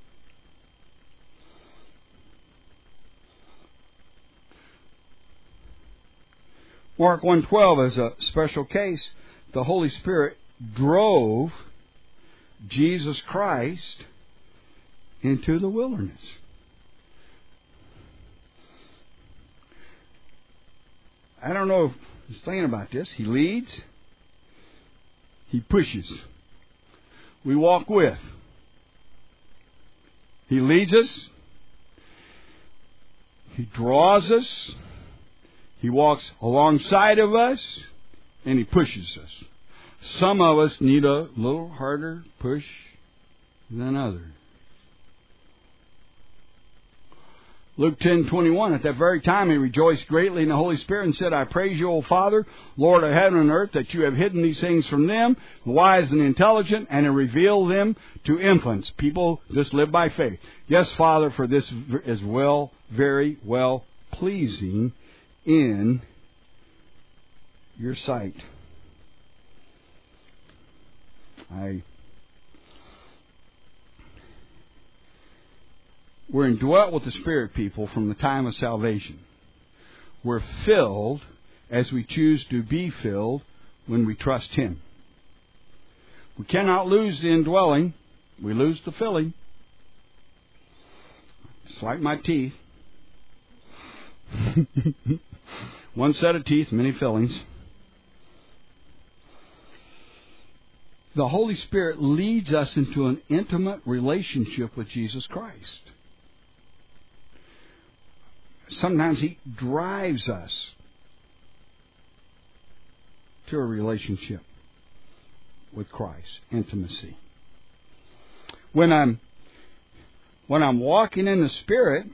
Mark 1:12 is a special case. The Holy Spirit drove Jesus Christ into the wilderness. I don't know if he's thinking about this. He leads. He pushes. We walk with. He leads us. He draws us. He walks alongside of us. And He pushes us. Some of us need a little harder push than others. Luke 10:21, at that very time he rejoiced greatly in the Holy Spirit and said, I praise you, O Father, Lord of heaven and earth, that you have hidden these things from them, the wise and the intelligent, and have revealed them to infants. People just live by faith. Yes, Father, for this is very well pleasing in your sight. We're indwelt with the Spirit, people, from the time of salvation. We're filled as we choose to be filled when we trust Him. We cannot lose the indwelling. We lose the filling. It's like my teeth. One set of teeth, many fillings. The Holy Spirit leads us into an intimate relationship with Jesus Christ. Sometimes He drives us to a relationship with Christ, intimacy. When I'm walking in the Spirit,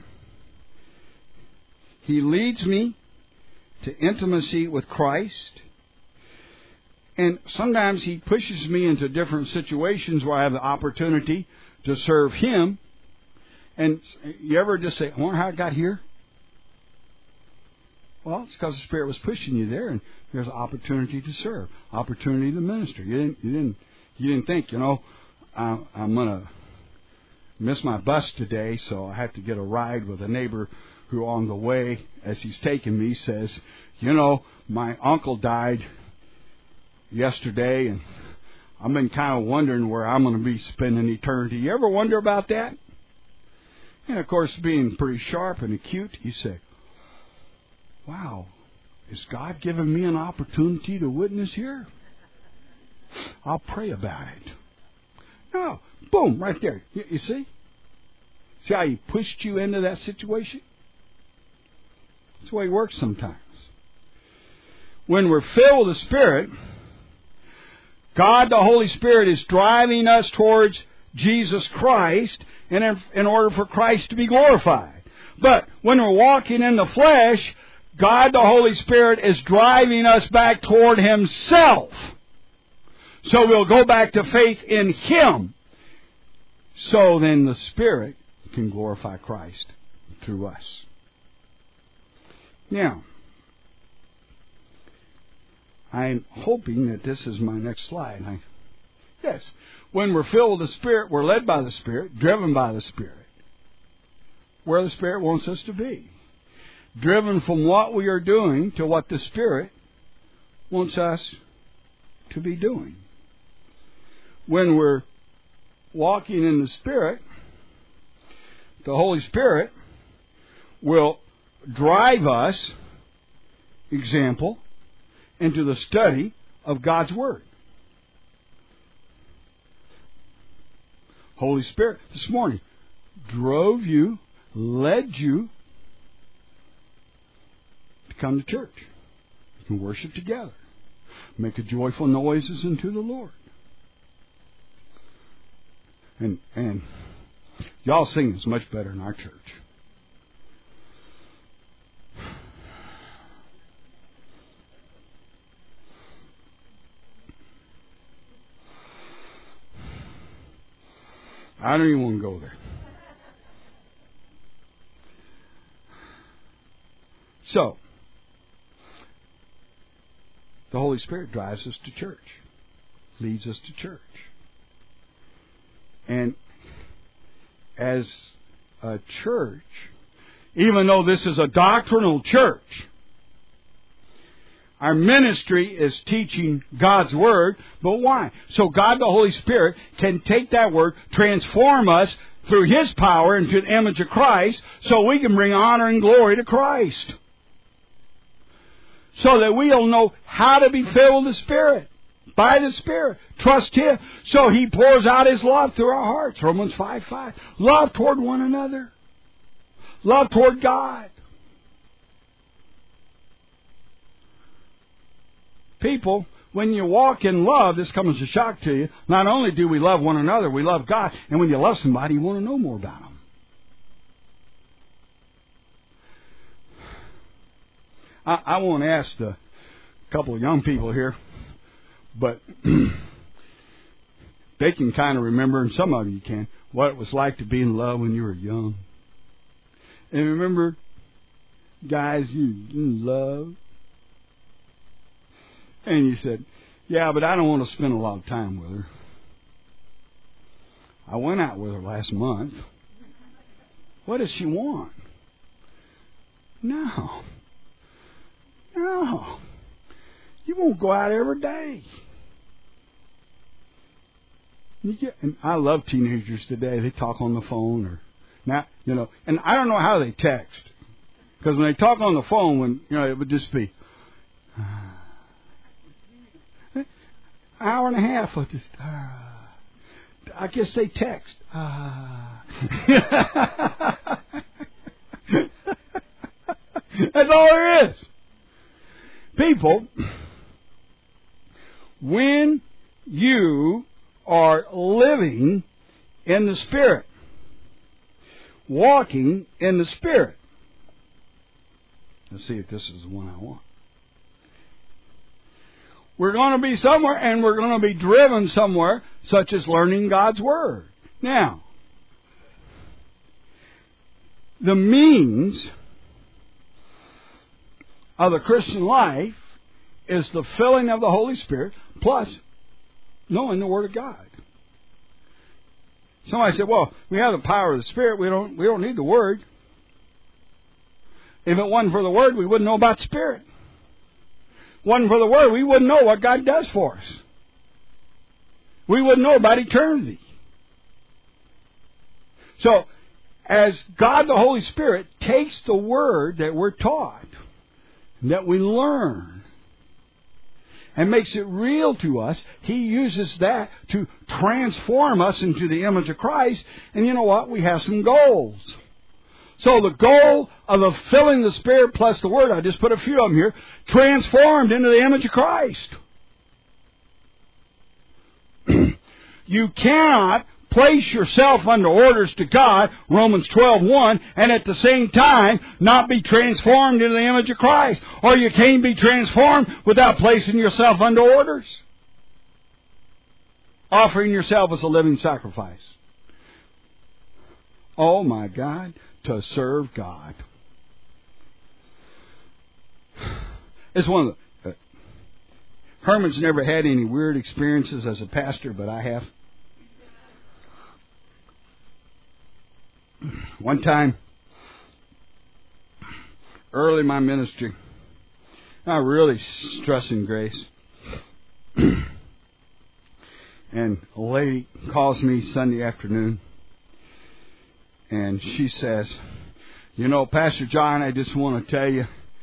He leads me to intimacy with Christ. And sometimes He pushes me into different situations where I have the opportunity to serve Him. And you ever just say, I wonder how I got here? Well, it's because the Spirit was pushing you there, and there's an opportunity to serve, opportunity to minister. You didn't think, I'm going to miss my bus today, so I have to get a ride with a neighbor who on the way, as he's taking me, says, my uncle died yesterday, and I've been kind of wondering where I'm going to be spending eternity. You ever wonder about that? And, of course, being pretty sharp and acute, you say, wow, is God giving me an opportunity to witness here? I'll pray about it. No, boom, right there. You see? See how He pushed you into that situation? That's the way He works sometimes. When we're filled with the Spirit, God, the Holy Spirit, is driving us towards Jesus Christ in order for Christ to be glorified. But when we're walking in the flesh, God, the Holy Spirit, is driving us back toward Himself. So we'll go back to faith in Him. So then the Spirit can glorify Christ through us. Now, I'm hoping that this is my next slide. Yes, when we're filled with the Spirit, we're led by the Spirit, driven by the Spirit. Where the Spirit wants us to be. Driven from what we are doing to what the Spirit wants us to be doing. When we're walking in the Spirit, the Holy Spirit will drive us, example, into the study of God's Word. Holy Spirit, this morning, drove you, led you to come to church. You can worship together. Make a joyful noises unto the Lord. And Y'all sing this much better in our church. I don't even want to go there. So, the Holy Spirit drives us to church, leads us to church. And as a church, even though this is a doctrinal church, our ministry is teaching God's Word. But why? So God the Holy Spirit can take that Word, transform us through His power into the image of Christ, so we can bring honor and glory to Christ. So that we'll know how to be filled with the Spirit. By the Spirit. Trust Him. So He pours out His love through our hearts. Romans 5:5. Love toward one another. Love toward God. People, when you walk in love, this comes as a shock to you. Not only do we love one another, we love God. And when you love somebody, you want to know more about them. I won't ask a couple of young people here, but they can kind of remember, and some of you can, what it was like to be in love when you were young. And remember, guys, you in love. And you said, yeah, but I don't want to spend a lot of time with her. I went out with her last month. What does she want? No. You won't go out every day. And I love teenagers today. They talk on the phone or now, and I don't know how they text. Because when they talk on the phone, it would just be hour and a half of just I guess they text. That's all there is. People, when you are living in the Spirit, walking in the Spirit. Let's see if this is the one I want. We're going to be somewhere, and we're going to be driven somewhere, such as learning God's Word. Now, the means of the Christian life is the filling of the Holy Spirit, plus knowing the Word of God. Somebody said, well, we have the power of the Spirit, we don't need the Word. If it wasn't for the Word, we wouldn't know about the Spirit. Wasn't for the Word, we wouldn't know what God does for us. We wouldn't know about eternity. So, as God the Holy Spirit takes the Word that we're taught, that we learn, and makes it real to us, He uses that to transform us into the image of Christ. And you know what? We have some goals. So the goal of the filling the Spirit plus the Word, I just put a few of them here, transformed into the image of Christ. You cannot place yourself under orders to God, Romans 12:1, and at the same time not be transformed into the image of Christ. Or you can't be transformed without placing yourself under orders. Offering yourself as a living sacrifice. Oh my God, to serve God. It's one of the... Herman's never had any weird experiences as a pastor, but I have. One time, early in my ministry, I was really stressing grace. And a lady calls me Sunday afternoon, and she says, Pastor John, I just want to tell you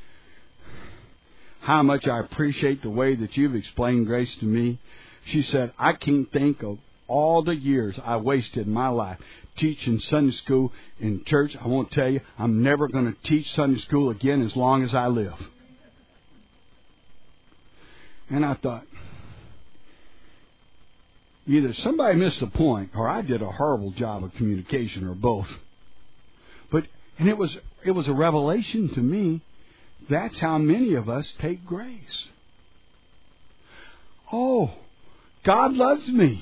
how much I appreciate the way that you've explained grace to me. She said, I can't think of all the years I wasted in my life teaching Sunday school in church. I won't tell you, I'm never going to teach Sunday school again as long as I live. And I thought, either somebody missed the point or I did a horrible job of communication, or both. And it was a revelation to me. That's how many of us take grace. Oh, God loves me.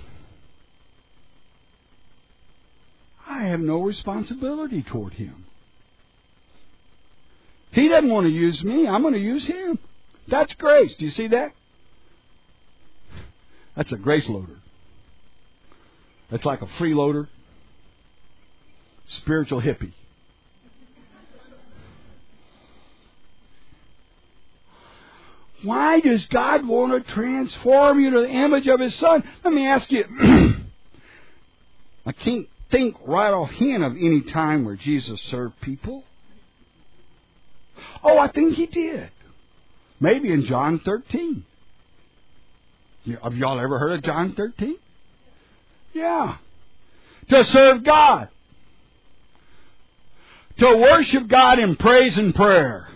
I have no responsibility toward Him. He doesn't want to use me. I'm going to use Him. That's grace. Do you see that? That's a grace loader. That's like a freeloader. Spiritual hippie. Why does God want to transform you to the image of His Son? Let me ask you. I can't think right offhand of any time where Jesus served people. Oh, I think He did. Maybe in John 13. Have y'all ever heard of John 13? Yeah. To serve God. To worship God in praise and prayer.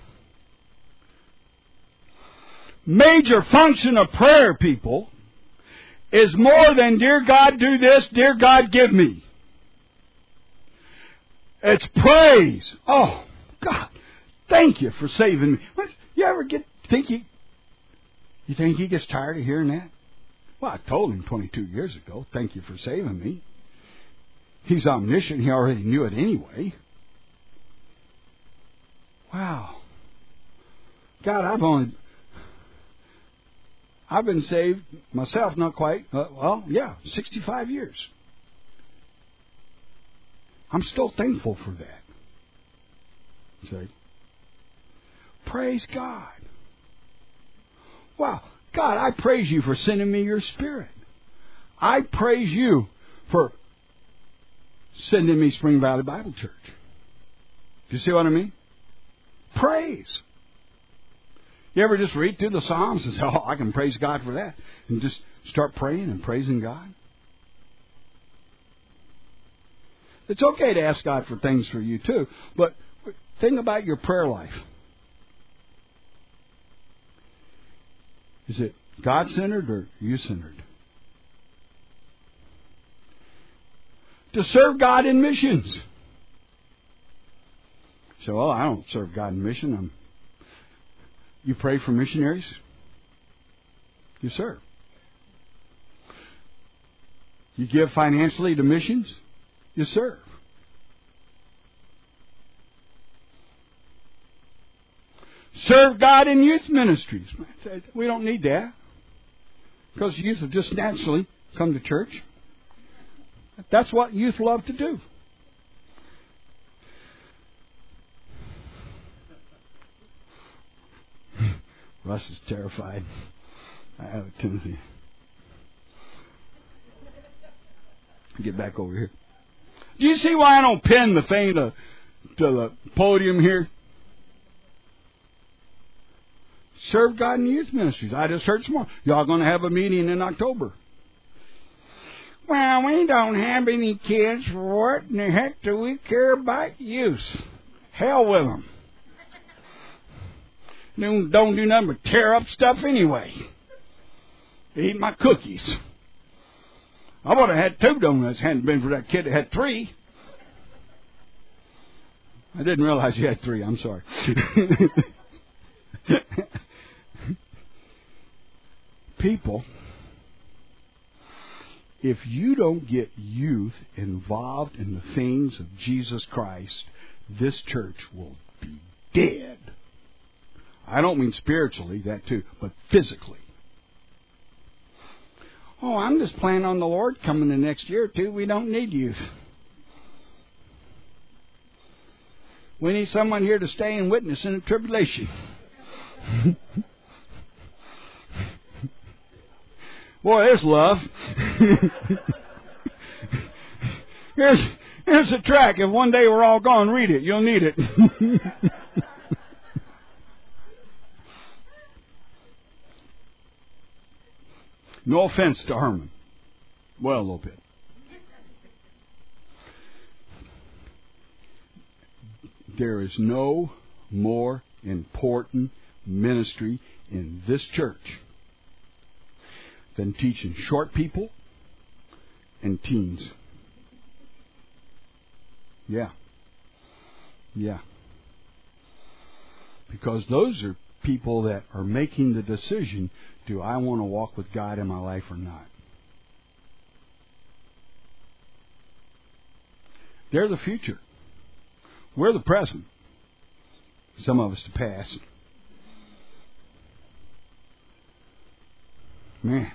Major function of prayer, people, is more than, dear God, do this, dear God, give me. It's praise. Oh, God, thank you for saving me. You ever think he gets tired of hearing that? Well, I told him 22 years ago, thank you for saving me. He's omniscient. He already knew it anyway. Wow. God, I've been saved myself, not quite. 65 years. I'm still thankful for that. See? Praise God. Wow. God, I praise you for sending me your Spirit. I praise you for sending me Spring Valley Bible Church. Do you see what I mean? Praise. You ever just read through the Psalms and say, oh, I can praise God for that, and just start praying and praising God? It's okay to ask God for things for you too, but think about your prayer life. Is it God-centered or you-centered? To serve God in missions. So, well, I don't serve God in mission. You pray for missionaries? You serve. You give financially to missions? You serve. Serve God in youth ministries. We don't need that, because youth will just naturally come to church. That's what youth love to do. Russ is terrified. I have a tendency. Get back over here. Do you see why I don't pin the thing to the podium here? Serve God in youth ministries. I just heard tomorrow. Y'all going to have a meeting in October. Well, we don't have any kids. What in the heck do we care about youth? Hell with them. Don't do nothing but tear up stuff anyway. They eat my cookies. I would have had 2 donuts hadn't been for that kid that had 3. I didn't realize you had 3. I'm sorry. People, if you don't get youth involved in the things of Jesus Christ, this church will be dead. I don't mean spiritually, that too, but physically. Oh, I'm just planning on the Lord coming the next year or 2. We don't need youth. We need someone here to stay and witness in the tribulation. Boy, there's love. Here's a track. If one day we're all gone, read it. You'll need it. No offense to Herman. Well, a little bit. There is no more important ministry in this church than teaching short people and teens. Yeah. Yeah. Because those are people that are making the decision, do I want to walk with God in my life or not? They're the future. We're the present. Some of us the past. Man.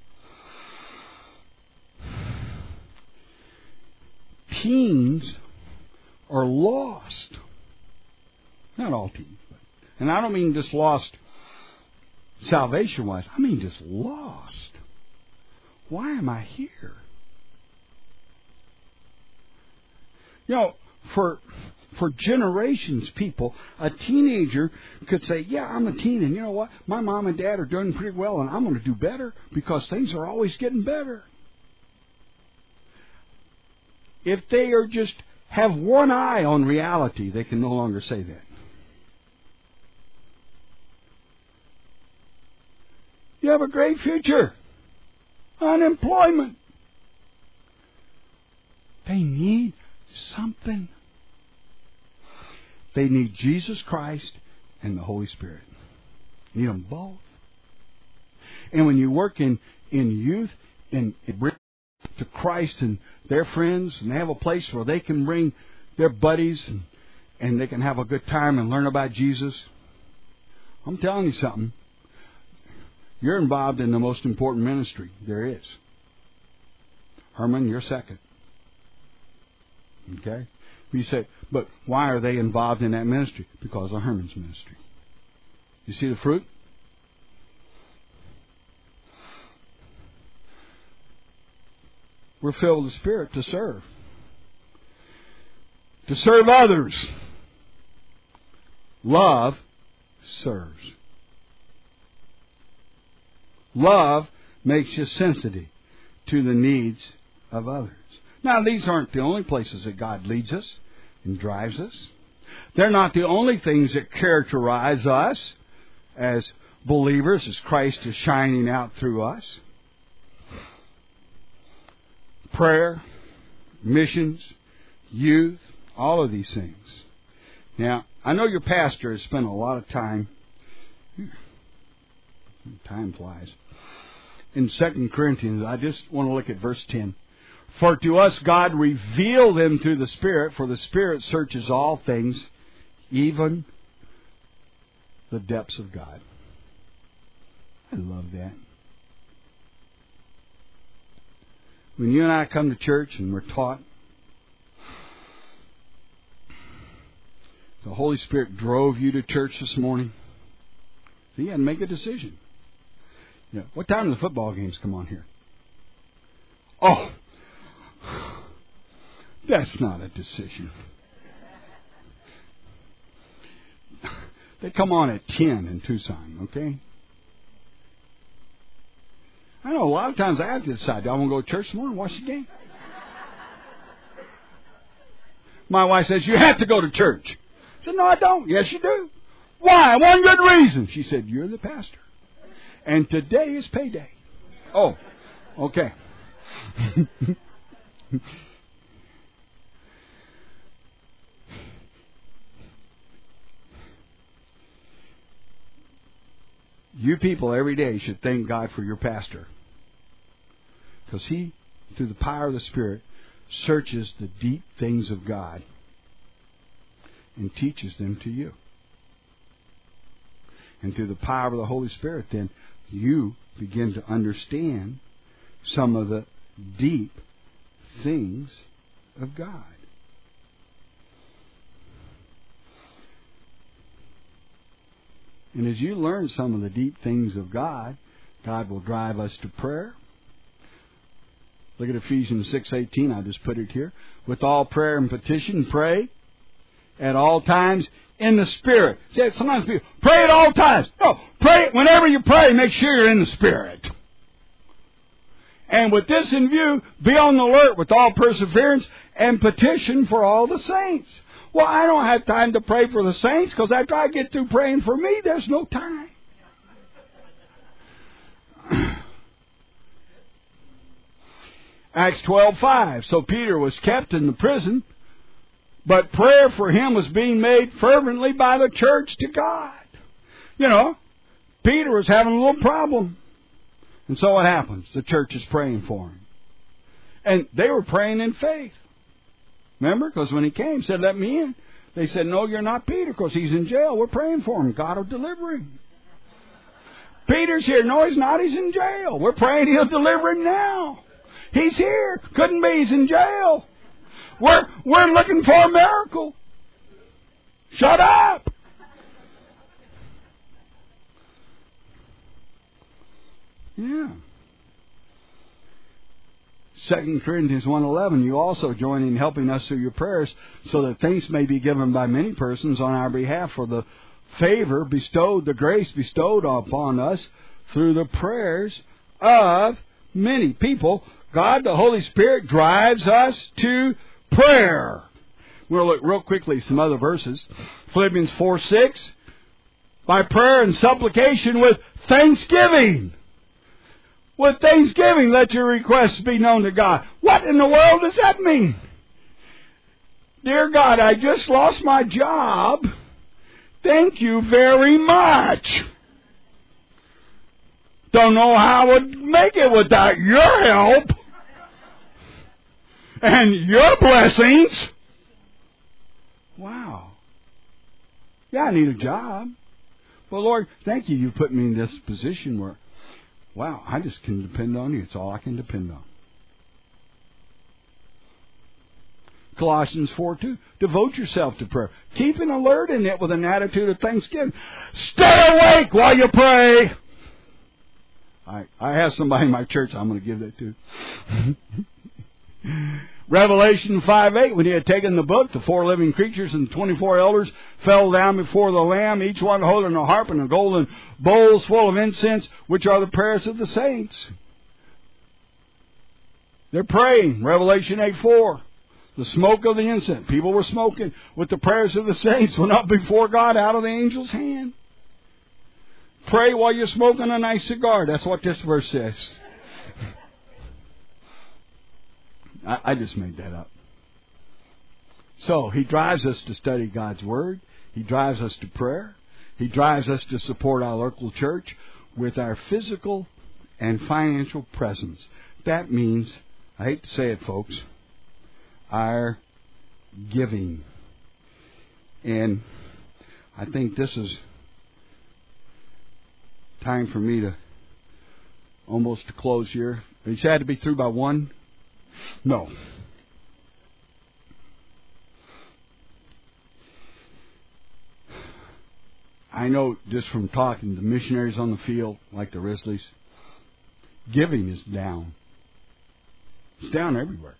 Teens are lost. Not all teens. And I don't mean just lost salvation-wise. I mean just lost. Why am I here? You know, for generations, people, a teenager could say, yeah, I'm a teen, and you know what? My mom and dad are doing pretty well, and I'm going to do better because things are always getting better. If they are just have one eye on reality, they can no longer say that. You have a great future. Unemployment. They need something. They need Jesus Christ and the Holy Spirit. You need them both. And when you work in youth and bring to Christ and their friends, and they have a place where they can bring their buddies and they can have a good time and learn about Jesus, I'm telling you something. You're involved in the most important ministry there is. Herman, you're second. Okay? You say, but why are they involved in that ministry? Because of Herman's ministry. You see the fruit? We're filled with the Spirit to serve. To serve others. Love serves. Love makes you sensitive to the needs of others. Now, these aren't the only places that God leads us and drives us. They're not the only things that characterize us as believers, as Christ is shining out through us. Prayer, missions, youth, all of these things. Now, I know your pastor has spent a lot of time. Time flies. In 2 Corinthians, I just want to look at verse 10. For to us God revealed them through the Spirit, for the Spirit searches all things, even the depths of God. I love that. When you and I come to church and we're taught, the Holy Spirit drove you to church this morning, so you had to make a decision. You know, what time do the football games come on here? Oh, that's not a decision. They come on at 10 in Tucson, okay? I know a lot of times I have to decide, do I want to go to church tomorrow and watch the game? My wife says, you have to go to church. I said, no, I don't. Yes, you do. Why? One good reason. She said, you're the pastor. And today is payday. Oh, okay. You people every day should thank God for your pastor. Because he, through the power of the Spirit, searches the deep things of God and teaches them to you. And through the power of the Holy Spirit, then, you begin to understand some of the deep things of God. And as you learn some of the deep things of God, God will drive us to prayer. Look at Ephesians 6:18. I just put it here. With all prayer and petition, pray at all times in the Spirit. See, sometimes people pray at all times. No, pray whenever you pray. Make sure you're in the Spirit. And with this in view, be on the alert with all perseverance and petition for all the saints. Well, I don't have time to pray for the saints because after I get through praying for me, there's no time. Acts 12:5. So Peter was kept in the prison, but prayer for him was being made fervently by the church to God. You know, Peter was having a little problem. And so what happens? The church is praying for him. And they were praying in faith. Remember? Because when he came, said, let me in. They said, no, you're not Peter, because he's in jail. We're praying for him. God will deliver him. Peter's here. No, he's not. He's in jail. We're praying he'll deliver him now. He's here. Couldn't be. He's in jail. We're looking for a miracle. Shut up. Yeah. 2 Corinthians 1:11, you also join in helping us through your prayers, so that thanks may be given by many persons on our behalf for the favor bestowed, the grace bestowed upon us through the prayers of many people. God, the Holy Spirit, drives us to prayer. We'll look real quickly some other verses. Philippians 4:6, by prayer and supplication with thanksgiving. With thanksgiving, let your requests be known to God. What in the world does that mean? Dear God, I just lost my job. Thank you very much. Don't know how I would make it without your help and your blessings. Wow. Yeah, I need a job. But Lord, thank you. You put me in this position where, wow, I just can depend on you. It's all I can depend on. Colossians 4:2, devote yourself to prayer. Keep an alert in it with an attitude of thanksgiving. Stay awake while you pray. I have somebody in my church I'm going to give that to. Revelation 5:8, when he had taken the book, the 4 living creatures and 24 elders fell down before the Lamb, each one holding a harp and a golden bowls full of incense, which are the prayers of the saints. They're praying. Revelation 8:4. The smoke of the incense. People were smoking with the prayers of the saints went up before God out of the angel's hand. Pray while you're smoking a nice cigar. That's what this verse says. I just made that up. So he drives us to study God's Word. He drives us to prayer. He drives us to support our local church with our physical and financial presence. That means, I hate to say it, folks, our giving. And I think this is time for me to almost to close here. You had to be through by 1? No. I know just from talking to missionaries on the field, like the Risleys, giving is down. It's down everywhere.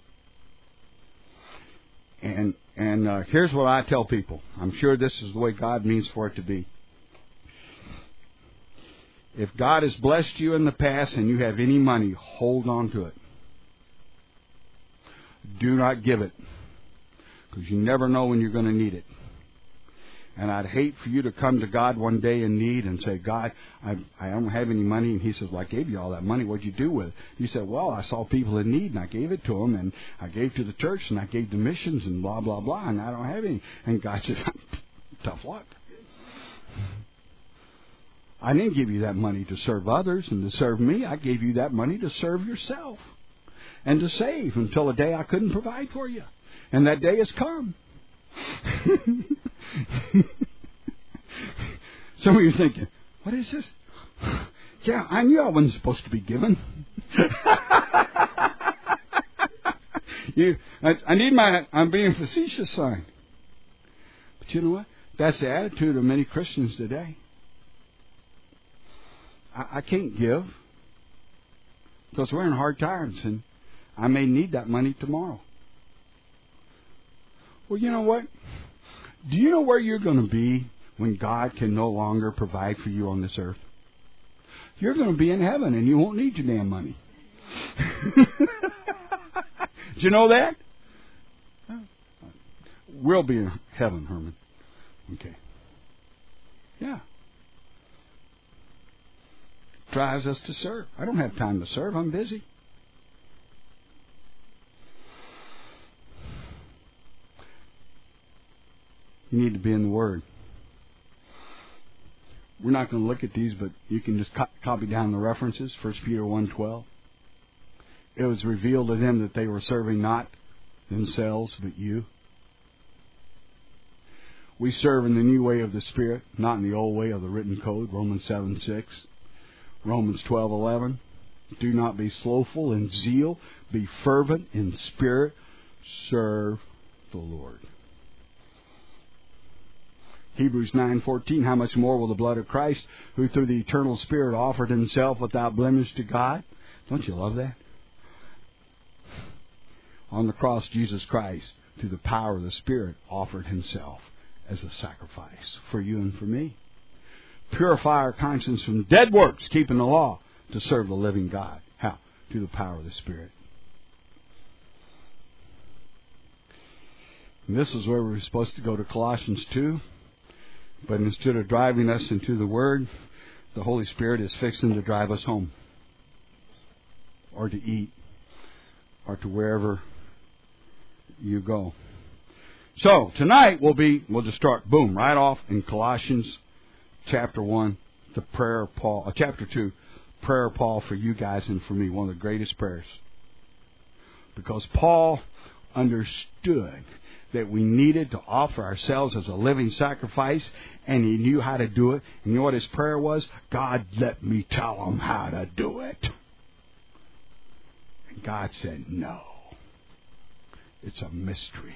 And here's what I tell people. I'm sure this is the way God means for it to be. If God has blessed you in the past and you have any money, hold on to it. Do not give it, because you never know when you're going to need it. And I'd hate for you to come to God one day in need and say, God, I don't have any money. And He says, well, I gave you all that money. What'd you do with it? You said, well, I saw people in need and I gave it to them, and I gave to the church and I gave to missions and blah, blah, blah, and I don't have any. And God said, tough luck. I didn't give you that money to serve others and to serve me. I gave you that money to serve yourself and to save until a day I couldn't provide for you. And that day has come. Some of you are thinking, what is this? Yeah, I knew I wasn't supposed to be given. I need my I'm being facetious sign. But you know what? That's the attitude of many Christians today. I can't give because we're in hard times and I may need that money tomorrow. Well, you know what? Do you know where you're going to be when God can no longer provide for you on this earth? You're going to be in heaven and you won't need your damn money. Did you know that? We'll be in heaven, Herman. Okay. Yeah. Drives us to serve. I don't have time to serve. I'm busy. You need to be in the Word. We're not going to look at these, but you can just copy down the references. 1 Peter 1:12. It was revealed to them that they were serving not themselves, but you. We serve in the new way of the Spirit, not in the old way of the written code. Romans 7:6. Romans 12:11. Do not be slothful in zeal. Be fervent in spirit. Serve the Lord. Hebrews 9:14. How much more will the blood of Christ, who through the eternal Spirit offered himself without blemish to God? Don't you love that? On the cross, Jesus Christ, through the power of the Spirit, offered himself as a sacrifice for you and for me. Purify our conscience from dead works, keeping the law, to serve the living God. How? Through the power of the Spirit. And this is where we're supposed to go to Colossians 2. But instead of driving us into the Word, the Holy Spirit is fixing to drive us home. Or to eat. Or to wherever you go. So, tonight we'll just start, boom, right off in Colossians chapter 1, the prayer of Paul, chapter 2, prayer of Paul for you guys and for me, one of the greatest prayers. Because Paul understood that we needed to offer ourselves as a living sacrifice, and he knew how to do it. And you know what his prayer was? God, let me tell them how to do it. And God said, no. It's a mystery.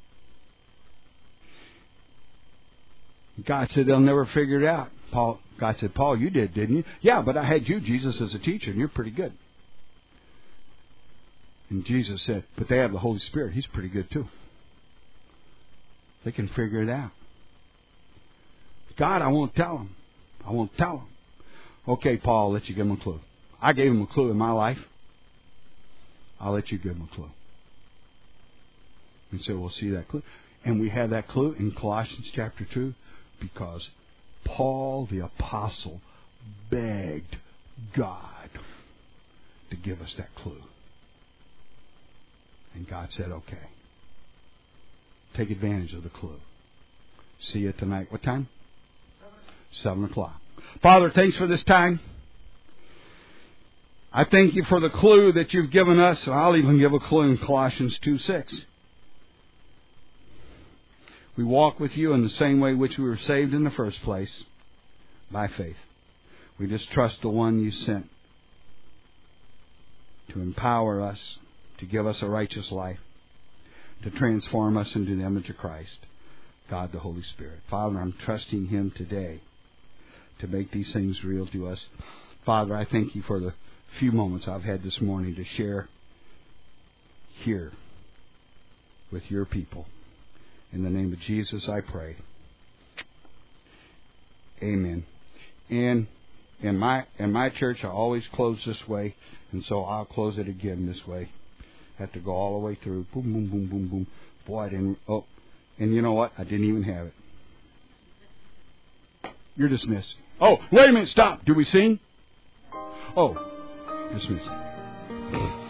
God said they'll never figure it out. God said, Paul, you did, didn't you? Yeah, but I had you, Jesus, as a teacher, and you're pretty good. And Jesus said, but they have the Holy Spirit. He's pretty good too. They can figure it out. God, I won't tell them. I won't tell them. Okay, Paul, I'll let you give them a clue. I gave them a clue in my life. I'll let you give them a clue. And so we'll see that clue. And we have that clue in Colossians chapter 2 because Paul the Apostle begged God to give us that clue. And God said, okay. Take advantage of the clue. See you tonight. What time? 7 o'clock. Father, thanks for this time. I thank you for the clue that you've given us. I'll even give a clue in Colossians 2:6. We walk with you in the same way which we were saved in the first place, by faith. We just trust the one you sent to empower us, to give us a righteous life, to transform us into the image of Christ, God the Holy Spirit. Father, I'm trusting Him today to make these things real to us. Father, I thank you for the few moments I've had this morning to share here with your people. In the name of Jesus, I pray. Amen. And in my church, I always close this way, and so I'll close it again this way. Have to go all the way through. Boom, boom, boom, boom, boom. Boy, I didn't. Oh, and you know what? I didn't even have it. You're dismissed. Oh, wait a minute. Stop. Do we sing? Oh, dismissed.